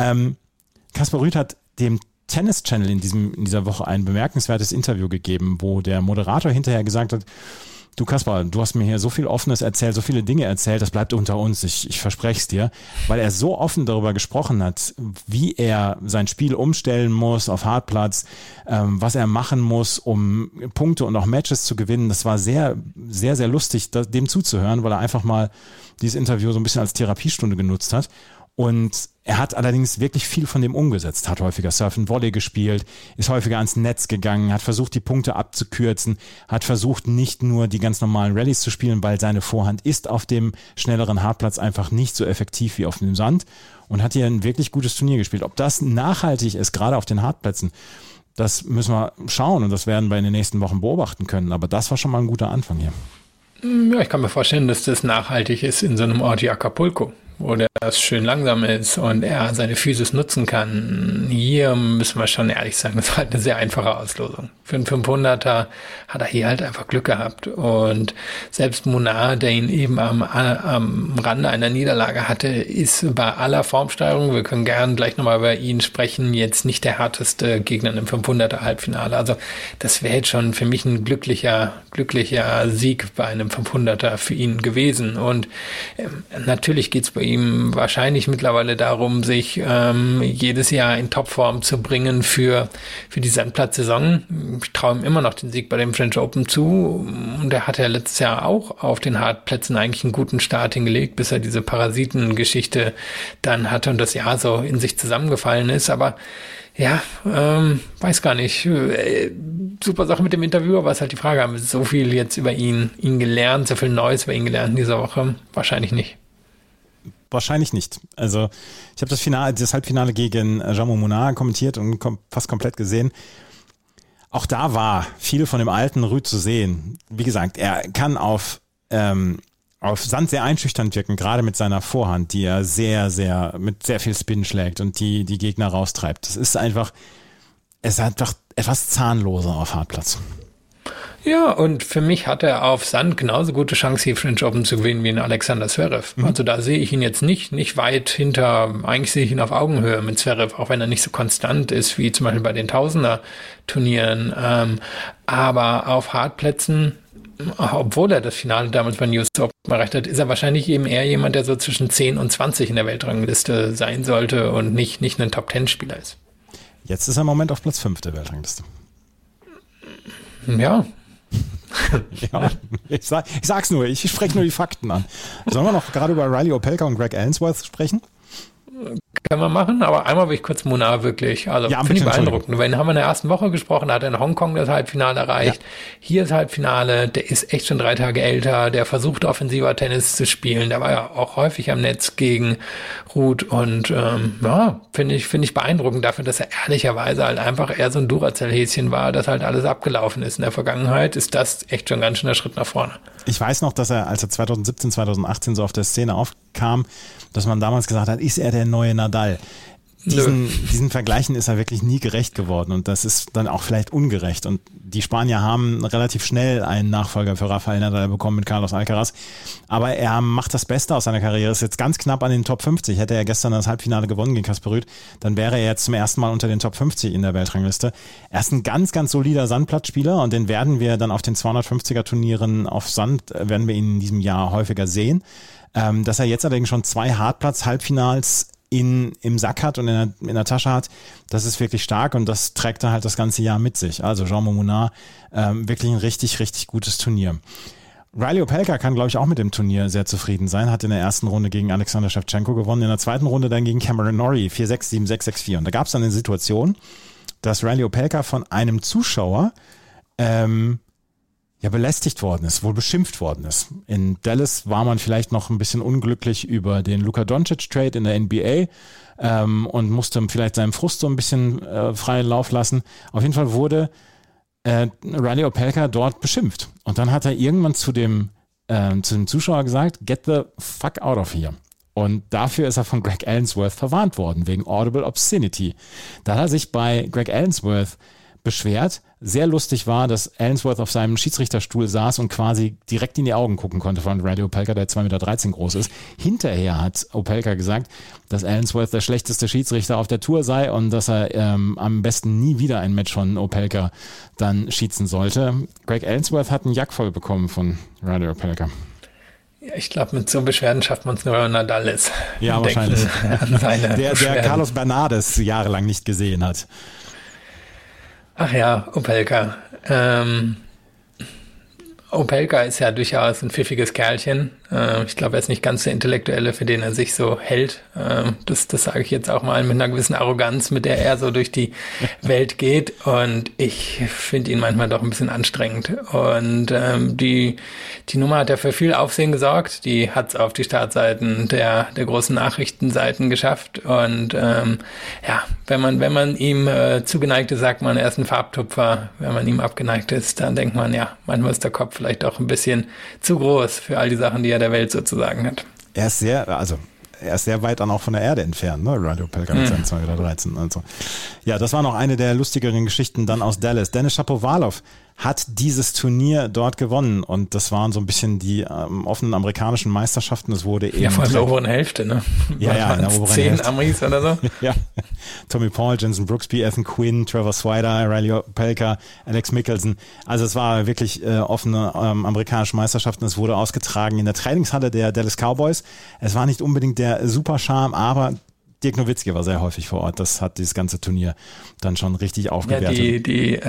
Kaspar Ruud hat dem Tennis Channel in dieser Woche ein bemerkenswertes Interview gegeben, wo der Moderator hinterher gesagt hat, du Kaspar, du hast mir hier so viel Offenes erzählt, so viele Dinge erzählt, das bleibt unter uns, ich verspreche es dir, weil er so offen darüber gesprochen hat, wie er sein Spiel umstellen muss auf Hartplatz, was er machen muss, um Punkte und auch Matches zu gewinnen. Das war sehr, sehr, sehr lustig, dem zuzuhören, weil er einfach mal dieses Interview so ein bisschen als Therapiestunde genutzt hat. Und er hat allerdings wirklich viel von dem umgesetzt, hat häufiger Surf-and-Volley gespielt, ist häufiger ans Netz gegangen, hat versucht, die Punkte abzukürzen, hat versucht, nicht nur die ganz normalen Rallyes zu spielen, weil seine Vorhand ist auf dem schnelleren Hartplatz einfach nicht so effektiv wie auf dem Sand und hat hier ein wirklich gutes Turnier gespielt. Ob das nachhaltig ist, gerade auf den Hartplätzen, das müssen wir schauen und das werden wir in den nächsten Wochen beobachten können. Aber das war schon mal ein guter Anfang hier. Ja, ich kann mir vorstellen, dass das nachhaltig ist in so einem Ort wie Acapulco, wo das schön langsam ist und er seine Physis nutzen kann. Hier müssen wir schon ehrlich sagen, das war halt eine sehr einfache Auslosung. Für einen 500er hat er hier halt einfach Glück gehabt. Und selbst Munar, der ihn eben am Rande einer Niederlage hatte, ist bei aller Formsteuerung, wir können gern gleich nochmal über ihn sprechen, jetzt nicht der härteste Gegner im 500er Halbfinale. Also das wäre jetzt schon für mich ein glücklicher Sieg bei einem 500er für ihn gewesen. Und natürlich geht's bei ihm wahrscheinlich mittlerweile darum, sich jedes Jahr in Topform zu bringen für die Sandplatzsaison. Ich traue ihm immer noch den Sieg bei dem French Open zu und er hat ja letztes Jahr auch auf den Hartplätzen eigentlich einen guten Start hingelegt, bis er diese Parasitengeschichte dann hatte und das Jahr so in sich zusammengefallen ist, aber ja, weiß gar nicht. Super Sache mit dem Interview, aber es ist halt die Frage, haben wir so viel jetzt über ihn gelernt, so viel Neues über ihn gelernt in dieser Woche? Wahrscheinlich nicht. Wahrscheinlich nicht. Also ich habe das Halbfinale gegen Jaume Munar kommentiert und fast komplett gesehen. Auch da war viel von dem alten Ruud zu sehen. Wie gesagt, er kann auf Sand sehr einschüchternd wirken, gerade mit seiner Vorhand, die er mit sehr viel Spin schlägt und die Gegner raustreibt. Es ist einfach etwas zahnloser auf Hartplatz. Ja, und für mich hat er auf Sand genauso gute Chance, die French Open zu gewinnen wie in Alexander Zverev. Also da sehe ich ihn jetzt nicht weit hinter, eigentlich sehe ich ihn auf Augenhöhe mit Zverev, auch wenn er nicht so konstant ist wie zum Beispiel bei den Tausender-Turnieren. Aber auf Hartplätzen obwohl er das Finale damals bei News Open erreicht hat, ist er wahrscheinlich eben eher jemand, der so zwischen 10 und 20 in der Weltrangliste sein sollte und nicht ein Top-10-Spieler ist. Jetzt ist er im Moment auf Platz 5 der Weltrangliste. Ja. Ja, ich sag's nur, ich spreche nur die Fakten an. Sollen wir noch gerade über Riley Opelka und Greg Ainsworth sprechen? Kann man machen, aber einmal will ich kurz Munar wirklich, also finde ich beeindruckend. Wir haben in der ersten Woche gesprochen, da hat er in Hongkong das Halbfinale erreicht. Ja. Hier ist Halbfinale, der ist echt schon 3 Tage älter, der versucht offensiver Tennis zu spielen, der war ja auch häufig am Netz gegen Ruth und finde ich beeindruckend dafür, dass er ehrlicherweise halt einfach eher so ein Duracell-Häschen war, dass halt alles abgelaufen ist. In der Vergangenheit ist das echt schon ganz schön der Schritt nach vorne. Ich weiß noch, dass er, als er 2017, 2018 so auf der Szene aufkam, dass man damals gesagt hat, ist er der neue Nadal? Diesen Vergleichen ist er wirklich nie gerecht geworden und das ist dann auch vielleicht ungerecht und die Spanier haben relativ schnell einen Nachfolger für Rafael Nadal bekommen mit Carlos Alcaraz, aber er macht das Beste aus seiner Karriere, ist jetzt ganz knapp an den Top 50, hätte er gestern das Halbfinale gewonnen gegen Casper Ruud, dann wäre er jetzt zum ersten Mal unter den Top 50 in der Weltrangliste. Er ist ein ganz, ganz solider Sandplatzspieler und den werden wir dann auf den 250er Turnieren auf Sand, werden wir ihn in diesem Jahr häufiger sehen. Dass er jetzt allerdings schon 2 Hartplatz-Halbfinals im Sack hat und in der Tasche hat, das ist wirklich stark und das trägt er halt das ganze Jahr mit sich. Also Jaume Munar, wirklich ein richtig, richtig gutes Turnier. Riley Opelka kann, glaube ich, auch mit dem Turnier sehr zufrieden sein, hat in der ersten Runde gegen Alexander Shevchenko gewonnen, in der zweiten Runde dann gegen Cameron Norrie, 4-6, 7-6, 6-4. Und da gab es dann eine Situation, dass Riley Opelka von einem Zuschauer belästigt worden ist, wohl beschimpft worden ist. In Dallas war man vielleicht noch ein bisschen unglücklich über den Luka Doncic-Trade in der NBA und musste vielleicht seinem Frust so ein bisschen freien Lauf lassen. Auf jeden Fall wurde Riley Opelka dort beschimpft. Und dann hat er irgendwann zu dem Zuschauer gesagt, get the fuck out of here. Und dafür ist er von Greg Ainsworth verwarnt worden, wegen Audible Obscenity. Da hat er sich bei Greg Ainsworth beschwert. Sehr lustig war, dass Ainsworth auf seinem Schiedsrichterstuhl saß und quasi direkt in die Augen gucken konnte von Riley Opelka, der 2,13 Meter groß ist. Hinterher hat Opelka gesagt, dass Ainsworth der schlechteste Schiedsrichter auf der Tour sei und dass er am besten nie wieder ein Match von Opelka dann schießen sollte. Greg Ainsworth hat einen Jack voll bekommen von Riley Opelka. Ja, ich glaube, mit so Beschwerden schafft man es nur, wenn Nadal ist. Ja, wahrscheinlich. Der Carlos Bernardes jahrelang nicht gesehen hat. Ach ja, Opelka. Opelka ist ja durchaus ein pfiffiges Kerlchen. Ich glaube, er ist nicht ganz der Intellektuelle, für den er sich so hält. Das sage ich jetzt auch mal mit einer gewissen Arroganz, mit der er so durch die Welt geht. Und ich finde ihn manchmal doch ein bisschen anstrengend. Und die Nummer hat ja für viel Aufsehen gesorgt. Die hat es auf die Startseiten der großen Nachrichtenseiten geschafft. Und wenn man ihm zugeneigt ist, sagt man, er ist ein Farbtupfer. Wenn man ihm abgeneigt ist, dann denkt man, ja, manchmal ist der Kopf vielleicht auch ein bisschen zu groß für all die Sachen, die er der Welt sozusagen hat. Er ist sehr weit dann auch von der Erde entfernt, ne? Riley Opelka mit seinen 2,13 Meter. Also. Ja, das war noch eine der lustigeren Geschichten dann aus Dallas. Denis Shapovalov hat dieses Turnier dort gewonnen und das waren so ein bisschen die offenen amerikanischen Meisterschaften. Es wurde eben... Ja, von der oberen Hälfte, ne? Ja, in der oberen 10 Hälfte. Amis oder so. Ja. Tommy Paul, Jensen Brooksby, Ethan Quinn, Trevor Swider, Riley Opelka, Alex Mickelson. Also es war wirklich offene amerikanische Meisterschaften. Es wurde ausgetragen in der Trainingshalle der Dallas Cowboys. Es war nicht unbedingt der Supercharme, aber Dirk Nowitzki war sehr häufig vor Ort. Das hat dieses ganze Turnier dann schon richtig aufgewertet.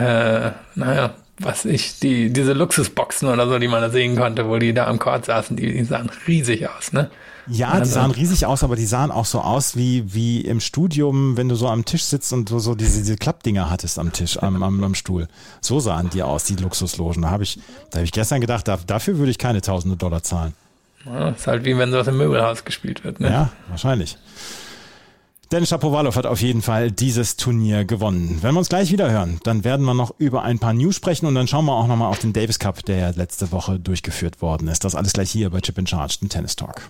Diese Luxusboxen oder so, die man da sehen konnte, wo die da am Court saßen, die sahen riesig aus, ne? Ja, die sahen riesig aus, aber die sahen auch so aus wie im Studium, wenn du so am Tisch sitzt und du so diese Klappdinger hattest am Tisch, am Stuhl. So sahen die aus, die Luxuslogen. Da habe ich gestern gedacht, dafür würde ich keine tausende Dollar zahlen. Ja, ist halt wie wenn sowas im Möbelhaus gespielt wird, ne? Ja, wahrscheinlich. Denis Shapovalov hat auf jeden Fall dieses Turnier gewonnen. Wenn wir uns gleich wieder hören, dann werden wir noch über ein paar News sprechen und dann schauen wir auch nochmal auf den Davis Cup, der ja letzte Woche durchgeführt worden ist. Das alles gleich hier bei Chip in Charge, dem Tennis Talk.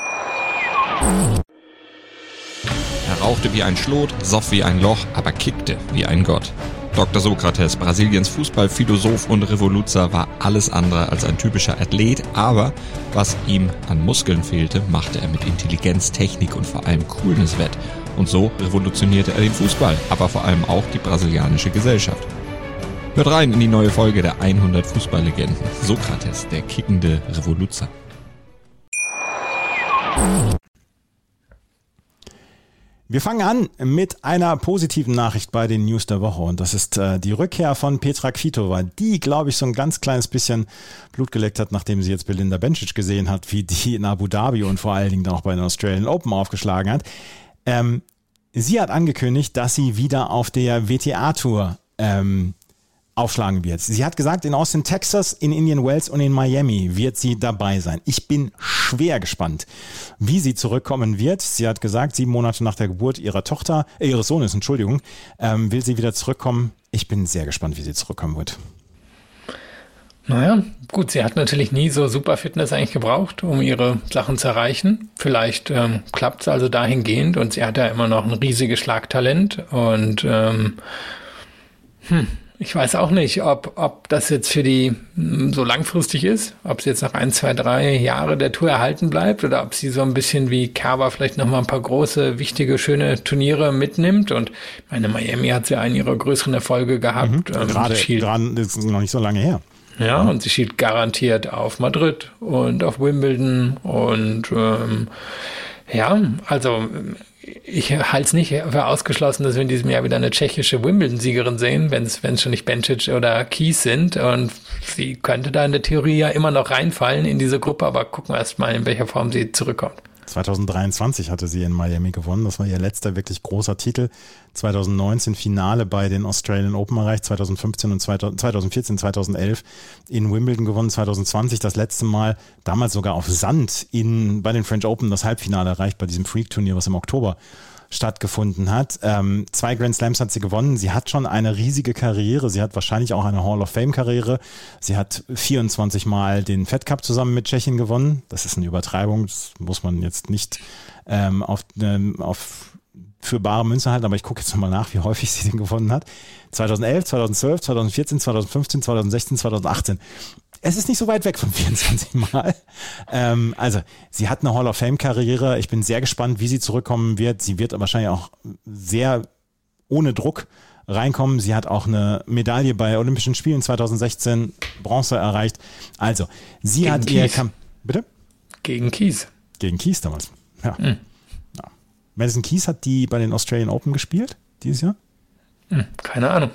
Er rauchte wie ein Schlot, soff wie ein Loch, aber kickte wie ein Gott. Dr. Sokrates, Brasiliens Fußballphilosoph und Revoluzer, war alles andere als ein typischer Athlet, aber was ihm an Muskeln fehlte, machte er mit Intelligenz, Technik und vor allem Coolness wett. Und so revolutionierte er den Fußball, aber vor allem auch die brasilianische Gesellschaft. Hört rein in die neue Folge der 100 Fußballlegenden. Sokrates, der kickende Revoluzer. Wir fangen an mit einer positiven Nachricht bei den News der Woche und das ist die Rückkehr von Petra Kvitova, die, glaube ich, so ein ganz kleines bisschen Blut geleckt hat, nachdem sie jetzt Belinda Bencic gesehen hat, wie die in Abu Dhabi und vor allen Dingen dann auch bei den Australian Open aufgeschlagen hat. Sie hat angekündigt, dass sie wieder auf der WTA-Tour aufschlagen wird. Sie hat gesagt, in Austin, Texas, in Indian Wells und in Miami wird sie dabei sein. Ich bin schwer gespannt, wie sie zurückkommen wird. Sie hat gesagt, 7 Monate nach der Geburt ihres Sohnes, will sie wieder zurückkommen. Ich bin sehr gespannt, wie sie zurückkommen wird. Naja, gut, sie hat natürlich nie so super Fitness eigentlich gebraucht, um ihre Sachen zu erreichen. Vielleicht klappt es also dahingehend und sie hat ja immer noch ein riesiges Schlagtalent und ich weiß auch nicht, ob das jetzt für die so langfristig ist, ob sie jetzt noch 1, 2, 3 Jahre der Tour erhalten bleibt oder ob sie so ein bisschen wie Kerber vielleicht noch mal ein paar große, wichtige, schöne Turniere mitnimmt. Und ich meine, Miami hat sie einen ihrer größeren Erfolge gehabt. Gerade ist noch nicht so lange her. Ja, und sie schielt garantiert auf Madrid und auf Wimbledon und also ich halte es nicht für ausgeschlossen, dass wir in diesem Jahr wieder eine tschechische Wimbledon-Siegerin sehen, wenn es schon nicht Bencic oder Keys sind. Und sie könnte da in der Theorie ja immer noch reinfallen in diese Gruppe, aber gucken wir erst mal, in welcher Form sie zurückkommt. 2023 hatte sie in Miami gewonnen. Das war ihr letzter wirklich großer Titel. 2019 Finale bei den Australian Open erreicht. 2014, 2011 in Wimbledon gewonnen. 2020 das letzte Mal, damals sogar auf Sand bei den French Open das Halbfinale erreicht bei diesem Freak-Turnier, was im Oktober stattgefunden hat. 2 Grand Slams hat sie gewonnen. Sie hat schon eine riesige Karriere. Sie hat wahrscheinlich auch eine Hall of Fame Karriere. Sie hat 24 Mal den Fed Cup zusammen mit Tschechien gewonnen. Das ist eine Übertreibung. Das muss man jetzt nicht für bare Münze halten, aber ich gucke jetzt nochmal nach, wie häufig sie den gewonnen hat. 2011, 2012, 2014, 2015, 2016, 2018. Es ist nicht so weit weg von 24 Mal. Also, sie hat eine Hall of Fame Karriere. Ich bin sehr gespannt, wie sie zurückkommen wird. Sie wird wahrscheinlich auch sehr ohne Druck reinkommen. Sie hat auch eine Medaille bei Olympischen Spielen 2016, Bronze erreicht. Also, sie gegen hat Keys. Bitte? Gegen Keys. Gegen Keys damals. Ja. Ja. Madison Keys hat die bei den Australian Open gespielt dieses Jahr? Keine Ahnung.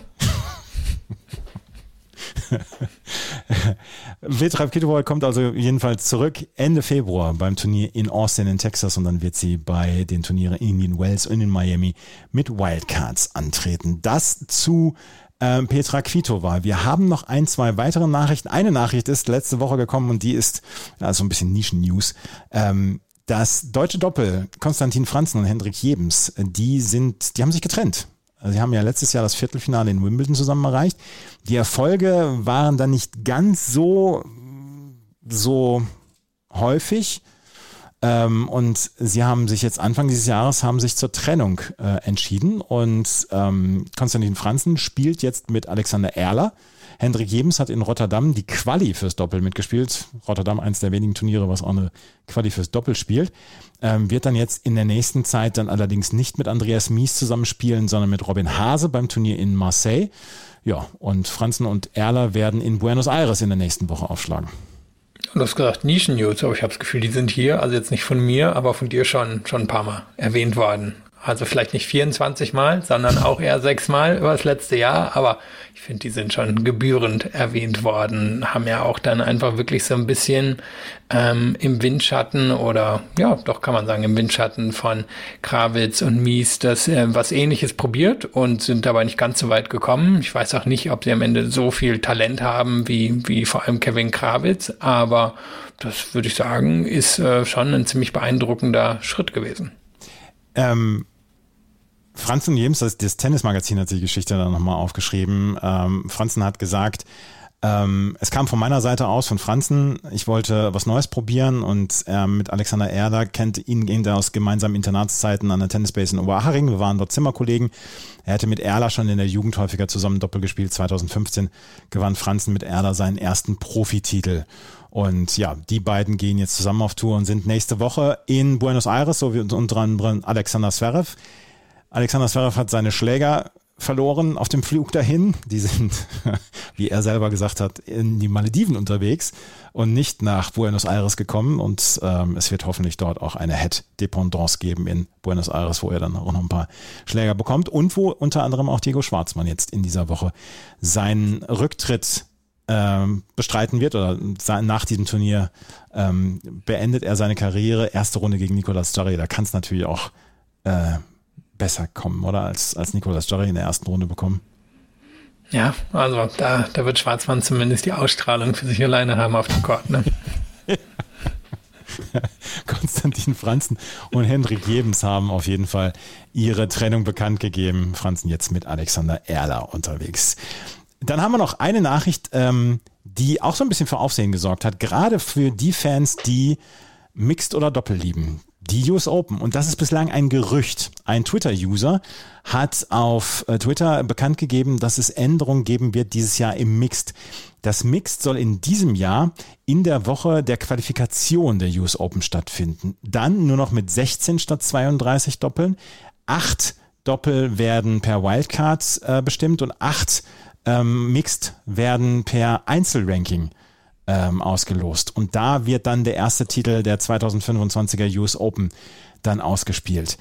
Petra Kvitova kommt also jedenfalls zurück Ende Februar beim Turnier in Austin in Texas und dann wird sie bei den Turnieren in Indian Wells und in Miami mit Wildcards antreten. Das zu Petra Kvitova. Wir haben noch 1, 2 weitere Nachrichten. Eine Nachricht ist letzte Woche gekommen und die ist so ein bisschen Nischen-News. Das deutsche Doppel Konstantin Franzen und Hendrik Jebens, die haben sich getrennt. Sie haben ja letztes Jahr das Viertelfinale in Wimbledon zusammen erreicht. Die Erfolge waren dann nicht ganz so häufig. Und sie haben sich jetzt Anfang dieses Jahres zur Trennung entschieden. Und Konstantin Franzen spielt jetzt mit Alexander Erler. Hendrik Jebens hat in Rotterdam die Quali fürs Doppel mitgespielt. Rotterdam, eins der wenigen Turniere, was auch eine Quali fürs Doppel spielt. Wird dann jetzt in der nächsten Zeit dann allerdings nicht mit Andreas Mies zusammenspielen, sondern mit Robin Haase beim Turnier in Marseille. Ja, und Franzen und Erler werden in Buenos Aires in der nächsten Woche aufschlagen. Du hast gesagt Nischen-News, aber ich habe das Gefühl, die sind hier, also jetzt nicht von mir, aber von dir schon ein paar Mal erwähnt worden. Also vielleicht nicht 24 Mal, sondern auch eher 6 Mal über das letzte Jahr. Aber ich finde, die sind schon gebührend erwähnt worden. Haben ja auch dann einfach wirklich so ein bisschen im Windschatten oder ja, doch kann man sagen, im Windschatten von Krawitz und Mies das was Ähnliches probiert und sind dabei nicht ganz so weit gekommen. Ich weiß auch nicht, ob sie am Ende so viel Talent haben wie vor allem Kevin Krawitz. Aber das würde ich sagen, ist schon ein ziemlich beeindruckender Schritt gewesen. Franzen Jebens, das Tennismagazin hat die Geschichte dann nochmal aufgeschrieben. Franzen hat gesagt, es kam von meiner Seite aus, von Franzen, ich wollte was Neues probieren und mit Alexander Erler kennt ihn aus gemeinsamen Internatszeiten an der Tennisbase in Oberhaching. Wir waren dort Zimmerkollegen. Er hätte mit Erler schon in der Jugend häufiger zusammen Doppel gespielt. 2015 gewann Franzen mit Erler seinen ersten Profititel. Und ja, die beiden gehen jetzt zusammen auf Tour und sind nächste Woche in Buenos Aires, so wie unter anderem Alexander Zverev. Alexander Zverev hat seine Schläger verloren auf dem Flug dahin. Die sind, wie er selber gesagt hat, in die Malediven unterwegs und nicht nach Buenos Aires gekommen. Und es wird hoffentlich dort auch eine Head-Dependance geben in Buenos Aires, wo er dann auch noch ein paar Schläger bekommt und wo unter anderem auch Diego Schwartzman jetzt in dieser Woche seinen Rücktritt bestreiten wird oder nach diesem Turnier beendet er seine Karriere. Erste Runde gegen Nicolas Jarry, da kann es natürlich auch besser kommen, oder? Als Nicolas Jarry in der ersten Runde bekommen. Ja, also da wird Schwartzmann zumindest die Ausstrahlung für sich alleine haben auf dem Court, ne? Konstantin Franzen und Hendrik Jebens haben auf jeden Fall ihre Trennung bekannt gegeben. Franzen jetzt mit Alexander Erler unterwegs. Dann haben wir noch eine Nachricht, die auch so ein bisschen für Aufsehen gesorgt hat, gerade für die Fans, die Mixed oder Doppel lieben. Die US Open. Und das ist bislang ein Gerücht. Ein Twitter-User hat auf Twitter bekannt gegeben, dass es Änderungen geben wird dieses Jahr im Mixed. Das Mixed soll in diesem Jahr in der Woche der Qualifikation der US Open stattfinden. Dann nur noch mit 16 statt 32 Doppeln. 8 Doppel werden per Wildcard bestimmt und 8 Mixed werden per Einzelranking ausgelost. Und da wird dann der erste Titel der 2025er US Open dann ausgespielt.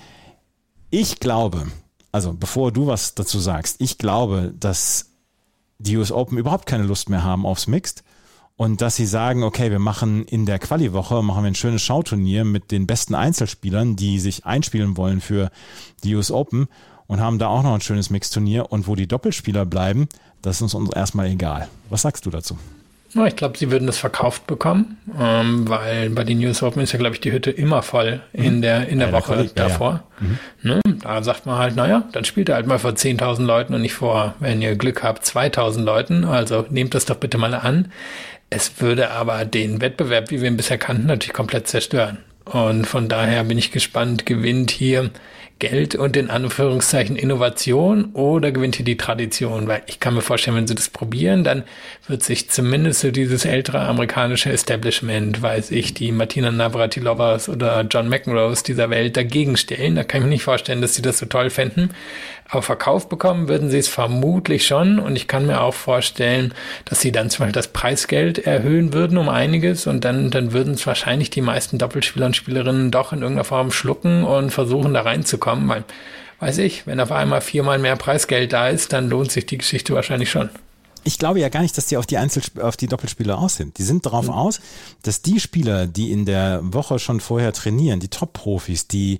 Ich glaube, also bevor du was dazu sagst, ich glaube, dass die US Open überhaupt keine Lust mehr haben aufs Mixed und dass sie sagen, okay, wir machen in der Quali-Woche machen wir ein schönes Schauturnier mit den besten Einzelspielern, die sich einspielen wollen für die US Open und haben da auch noch ein schönes Mixturnier und wo die Doppelspieler bleiben, das ist uns erstmal egal. Was sagst du dazu? Ja, ich glaube, sie würden das verkauft bekommen, weil bei den US Open ist ja, glaube ich, die Hütte immer voll in der Woche davor. Ja. Ne? Da sagt man halt, naja, dann spielt er halt mal vor 10.000 Leuten und nicht vor, wenn ihr Glück habt, 2.000 Leuten. Also nehmt das doch bitte mal an. Es würde aber den Wettbewerb, wie wir ihn bisher kannten, natürlich komplett zerstören. Und von daher bin ich gespannt, gewinnt hier Geld und in Anführungszeichen Innovation oder gewinnt hier die Tradition? Weil ich kann mir vorstellen, wenn sie das probieren, dann wird sich zumindest so dieses ältere amerikanische Establishment, weiß ich, die Martina Navratilovas oder John McEnroes dieser Welt dagegen stellen. Da kann ich mir nicht vorstellen, dass sie das so toll fänden. Aber verkauft bekommen würden sie es vermutlich schon und ich kann mir auch vorstellen, dass sie dann zum Beispiel das Preisgeld erhöhen würden um einiges und dann würden es wahrscheinlich die meisten Doppelspieler und Spielerinnen doch in irgendeiner Form schlucken und versuchen da reinzukommen, weil, weiß ich, wenn auf einmal 4-mal mehr Preisgeld da ist, dann lohnt sich die Geschichte wahrscheinlich schon. Ich glaube ja gar nicht, dass die auf die Doppelspieler aus sind. Die sind darauf aus, dass die Spieler, die in der Woche schon vorher trainieren, die Top-Profis, die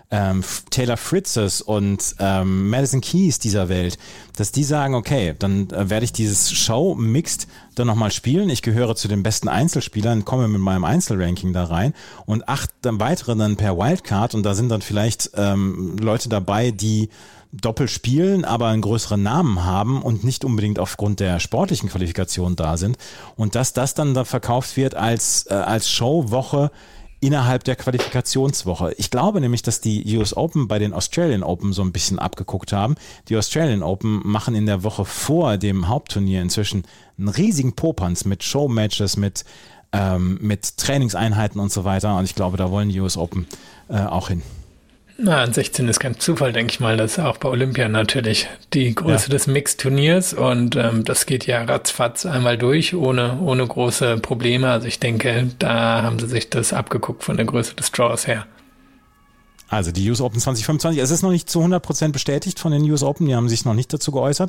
Taylor Fritzes und Madison Keys dieser Welt, dass die sagen, okay, dann werde ich dieses Show Mixed dann nochmal spielen. Ich gehöre zu den besten Einzelspielern, komme mit meinem Einzelranking da rein und 8 dann weitere dann per Wildcard und da sind dann vielleicht Leute dabei, die Doppel spielen, aber einen größeren Namen haben und nicht unbedingt aufgrund der sportlichen Qualifikation da sind und dass das dann da verkauft wird als Showwoche innerhalb der Qualifikationswoche. Ich glaube nämlich, dass die US Open bei den Australian Open so ein bisschen abgeguckt haben. Die Australian Open machen in der Woche vor dem Hauptturnier inzwischen einen riesigen Popanz mit Showmatches, mit Trainingseinheiten und so weiter. Und ich glaube, da wollen die US Open auch hin. Na, an 16 ist kein Zufall, denke ich mal. Das ist auch bei Olympia natürlich die Größe des Mixed-Turniers und das geht ja ratzfatz einmal durch, ohne große Probleme. Also ich denke, da haben sie sich das abgeguckt von der Größe des Draws her. Also die US Open 2025, es ist noch nicht zu 100% bestätigt von den US Open, die haben sich noch nicht dazu geäußert,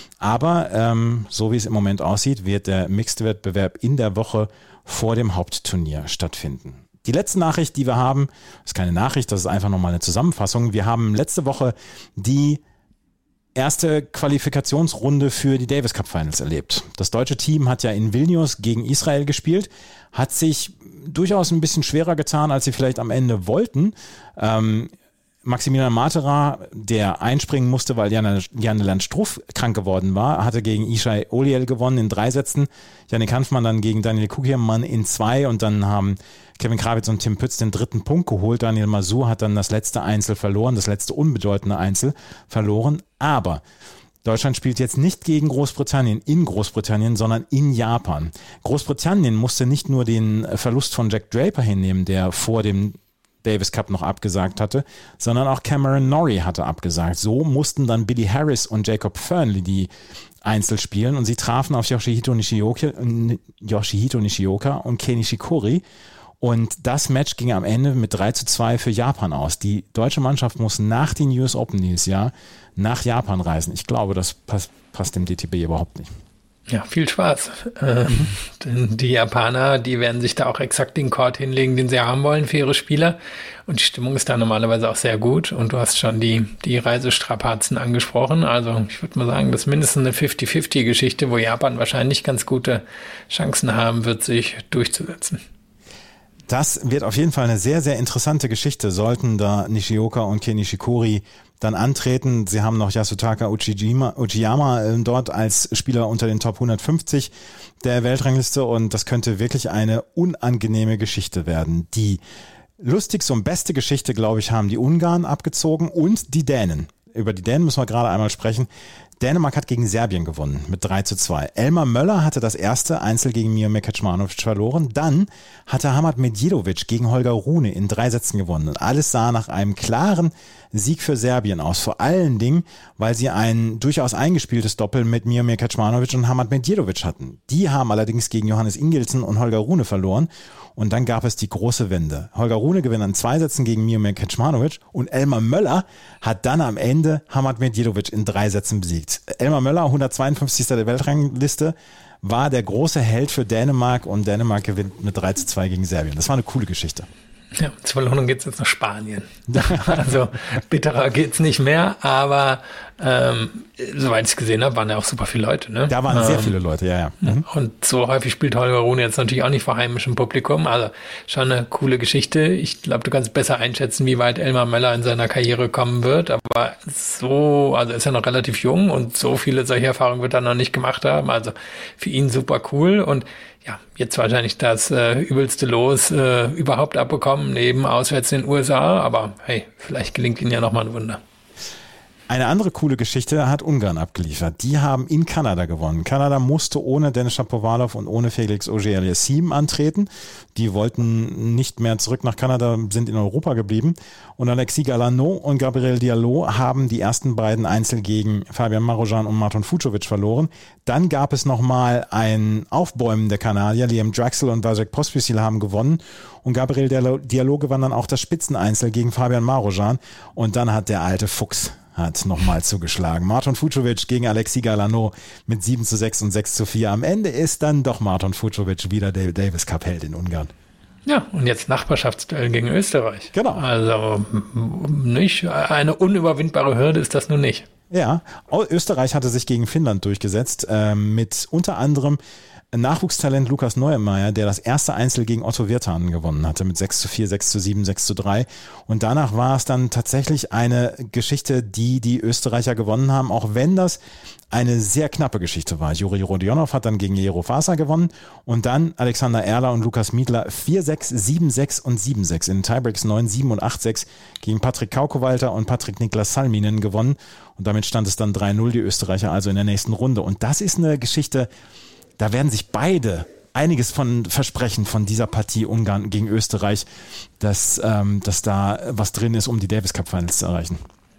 aber so wie es im Moment aussieht, wird der Mixed-Wettbewerb in der Woche vor dem Hauptturnier stattfinden. Die letzte Nachricht, die wir haben, ist keine Nachricht, das ist einfach nochmal eine Zusammenfassung. Wir haben letzte Woche die erste Qualifikationsrunde für die Davis Cup Finals erlebt. Das deutsche Team hat ja in Vilnius gegen Israel gespielt, hat sich durchaus ein bisschen schwerer getan, als sie vielleicht am Ende wollten. Maximilian Matera, der einspringen musste, weil Jan-Lennart Struff krank geworden war, hatte gegen Ishai Oliel gewonnen in 3 Sätzen. Yannick Hanfmann dann gegen Daniel Kukiermann in 2 und dann haben Kevin Krawitz und Tim Pütz den 3. Punkt geholt. Daniel Masur hat dann das letzte Einzel verloren, das letzte unbedeutende Einzel verloren. Aber Deutschland spielt jetzt nicht gegen Großbritannien in Großbritannien, sondern in Japan. Großbritannien musste nicht nur den Verlust von Jack Draper hinnehmen, der vor dem Davis Cup noch abgesagt hatte, sondern auch Cameron Norrie hatte abgesagt. So mussten dann Billy Harris und Jacob Fernley die Einzel spielen und sie trafen auf Yoshihito Nishioka und Kei Nishikori. Und das Match ging am Ende mit 3:2 für Japan aus. Die deutsche Mannschaft muss nach den US Open dieses Jahr nach Japan reisen. Ich glaube, das passt dem DTB überhaupt nicht. Ja, viel Spaß. Denn die Japaner, die werden sich da auch exakt den Court hinlegen, den sie haben wollen für ihre Spieler. Und die Stimmung ist da normalerweise auch sehr gut. Und du hast schon die Reisestrapazen angesprochen. Also ich würde mal sagen, das ist mindestens eine 50-50-Geschichte, wo Japan wahrscheinlich ganz gute Chancen haben wird, sich durchzusetzen. Das wird auf jeden Fall eine sehr, sehr interessante Geschichte, sollten da Nishioka und Kei Nishikori dann antreten. Sie haben noch Yasutaka Uchiyama dort als Spieler unter den Top 150 der Weltrangliste und das könnte wirklich eine unangenehme Geschichte werden. Die lustigste und beste Geschichte, glaube ich, haben die Ungarn abgezogen und die Dänen. Über die Dänen müssen wir gerade einmal sprechen. Dänemark hat gegen Serbien gewonnen mit 3:2. Elmar Möller hatte das erste Einzel gegen Miomir Kecmanovic verloren. Dann hatte Hamad Medjedovic gegen Holger Rune in 3 Sätzen gewonnen. Und alles sah nach einem klaren Sieg für Serbien aus. Vor allen Dingen, weil sie ein durchaus eingespieltes Doppel mit Miomir Kecmanovic und Hamad Medjedovic hatten. Die haben allerdings gegen Johannes Ingelsen und Holger Rune verloren. Und dann gab es die große Wende. Holger Rune gewinnt an 2 Sätzen gegen Miomir Kecmanovic und Elmar Möller hat dann am Ende Hamad Medjedovic in 3 Sätzen besiegt. Elmar Möller, 152. der Weltrangliste, war der große Held für Dänemark und Dänemark gewinnt mit 3:2 gegen Serbien. Das war eine coole Geschichte. Ja, zur Belohnung geht's jetzt nach Spanien. Also bitterer geht's nicht mehr, aber soweit ich es gesehen habe, waren ja auch super viele Leute. Ne? Da waren sehr viele Leute, ja. Mhm. Und so häufig spielt Holger Rune jetzt natürlich auch nicht vor heimischem Publikum. Also schon eine coole Geschichte. Ich glaube, du kannst besser einschätzen, wie weit Elmar Möller in seiner Karriere kommen wird. Aber so, also ist er noch relativ jung und so viele solche Erfahrungen wird er noch nicht gemacht haben. Also für ihn super cool und ja, jetzt wahrscheinlich das übelste Los überhaupt abbekommen, neben auswärts in den USA. Aber hey, vielleicht gelingt ihnen ja nochmal ein Wunder. Eine andere coole Geschichte hat Ungarn abgeliefert. Die haben in Kanada gewonnen. Kanada musste ohne Denis Shapovalov und ohne Felix Auger-Aliassime antreten. Die wollten nicht mehr zurück nach Kanada, sind in Europa geblieben. Und Alexis Galano und Gabriel Diallo haben die ersten beiden Einzel gegen Fabian Marozsan und Marton Fucsovics verloren. Dann gab es nochmal ein Aufbäumen der Kanadier. Liam Draxl und Vasek Pospisil haben gewonnen. Und Gabriel Diallo gewann dann auch das Spitzeneinzel gegen Fabian Marozsan. Und dann hat der alte Fuchs nochmal zugeschlagen. Marton Fucsovics gegen Alexis Galano mit 7:6 und 6:4. Am Ende ist dann doch Marton Fucsovics wieder der Davis Cup Held in Ungarn. Ja, und jetzt Nachbarschaftsduell gegen Österreich. Genau. Also nicht eine unüberwindbare Hürde ist das nun nicht. Ja, Österreich hatte sich gegen Finnland durchgesetzt, mit unter anderem Nachwuchstalent Lukas Neumeier, der das erste Einzel gegen Otto Virtanen gewonnen hatte mit 6:4, 6:7, 6:3. Und danach war es dann tatsächlich eine Geschichte, die Österreicher gewonnen haben, auch wenn das eine sehr knappe Geschichte war. Juri Rodionov hat dann gegen Jero Fasa gewonnen und dann Alexander Erler und Lukas Miedler 4:6, 7:6 und 7:6 in Tiebreaks 9:7 und 8:6 gegen Patrick Kaukowalter und Patrick Niklas Salminen gewonnen. Und damit stand es dann 3:0, die Österreicher also in der nächsten Runde. Und das ist eine Geschichte, da werden sich beide einiges von versprechen von dieser Partie Ungarn gegen Österreich, dass da was drin ist, um die Davis Cup Finals zu erreichen.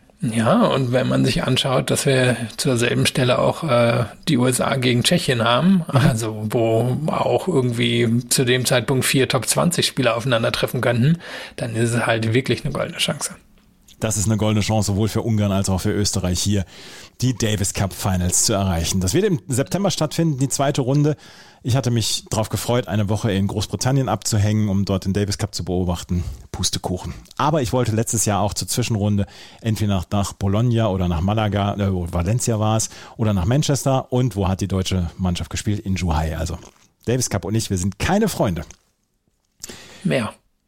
Ja, und wenn man sich anschaut, dass wir zur selben Stelle auch die USA gegen Tschechien haben, also wo auch irgendwie zu dem Zeitpunkt 4 Top-20-Spieler aufeinandertreffen könnten, dann ist es halt wirklich eine goldene Chance. Das ist eine goldene Chance, sowohl für Ungarn als auch für Österreich hier, die Davis Cup Finals zu erreichen. Das wird im September stattfinden, die zweite Runde. Ich hatte mich darauf gefreut, eine Woche in Großbritannien abzuhängen, um dort den Davis Cup zu beobachten. Pustekuchen. Aber ich wollte letztes Jahr auch zur Zwischenrunde entweder nach Bologna oder nach Malaga, Valencia war es, oder nach Manchester. Und wo hat die deutsche Mannschaft gespielt? In Zhuhai. Also Davis Cup und ich, wir sind keine Freunde. Mehr.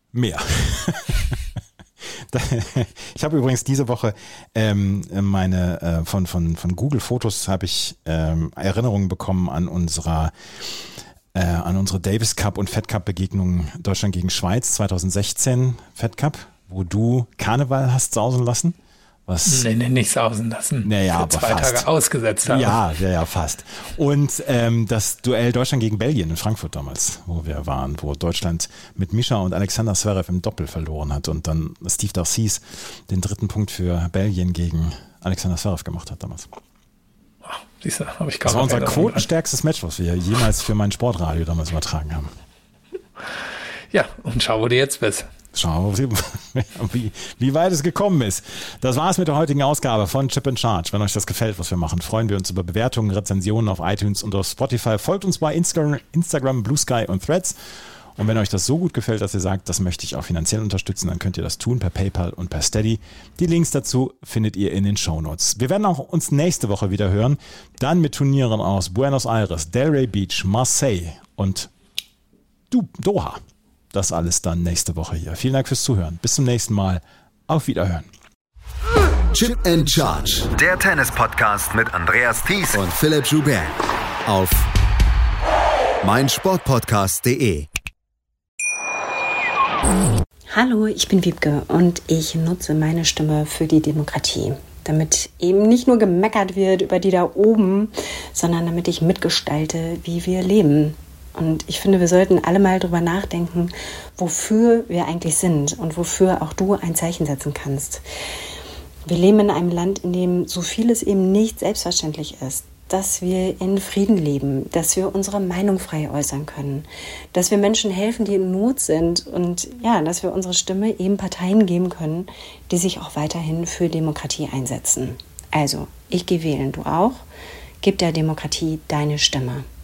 Ich habe übrigens diese Woche meine von Google Fotos habe ich Erinnerungen bekommen an unsere Davis Cup und Fed Cup Begegnungen Deutschland gegen Schweiz 2016 Fed Cup, wo du Karneval hast sausen lassen. Was? Nee, nicht sausen lassen. Naja, aber 2 fast. Tage ausgesetzt haben. Ja, fast. Und das Duell Deutschland gegen Belgien in Frankfurt damals, wo wir waren, wo Deutschland mit Mischa und Alexander Zverev im Doppel verloren hat und dann Steve Darcis den 3. Punkt für Belgien gegen Alexander Zverev gemacht hat damals. Siehst du, habe ich kaum. Das war unser quotenstärkstes Match, was wir jemals für mein Sportradio damals übertragen haben. Ja, und schau, wo du jetzt bist. Schau, wie weit es gekommen ist. Das war's mit der heutigen Ausgabe von Chip and Charge. Wenn euch das gefällt, was wir machen, freuen wir uns über Bewertungen, Rezensionen auf iTunes und auf Spotify. Folgt uns bei Instagram, Blue Sky und Threads. Und wenn euch das so gut gefällt, dass ihr sagt, das möchte ich auch finanziell unterstützen, dann könnt ihr das tun per PayPal und per Steady. Die Links dazu findet ihr in den Shownotes. Wir werden auch uns nächste Woche wieder hören. Dann mit Turnieren aus Buenos Aires, Delray Beach, Marseille und Doha. Das alles dann nächste Woche hier. Vielen Dank fürs Zuhören. Bis zum nächsten Mal. Auf Wiederhören. Chip and Charge. Der Tennis-Podcast mit Andreas Thies Und Philipp Joubert. Auf meinsportpodcast.de. Hallo, ich bin Wiebke und ich nutze meine Stimme für die Demokratie. Damit eben nicht nur gemeckert wird über die da oben, sondern damit ich mitgestalte, wie wir leben. Und ich finde, wir sollten alle mal drüber nachdenken, wofür wir eigentlich sind und wofür auch du ein Zeichen setzen kannst. Wir leben in einem Land, in dem so vieles eben nicht selbstverständlich ist. Dass wir in Frieden leben, dass wir unsere Meinung frei äußern können, dass wir Menschen helfen, die in Not sind und ja, dass wir unsere Stimme eben Parteien geben können, die sich auch weiterhin für Demokratie einsetzen. Also, ich gehe wählen, du auch. Gib der Demokratie deine Stimme.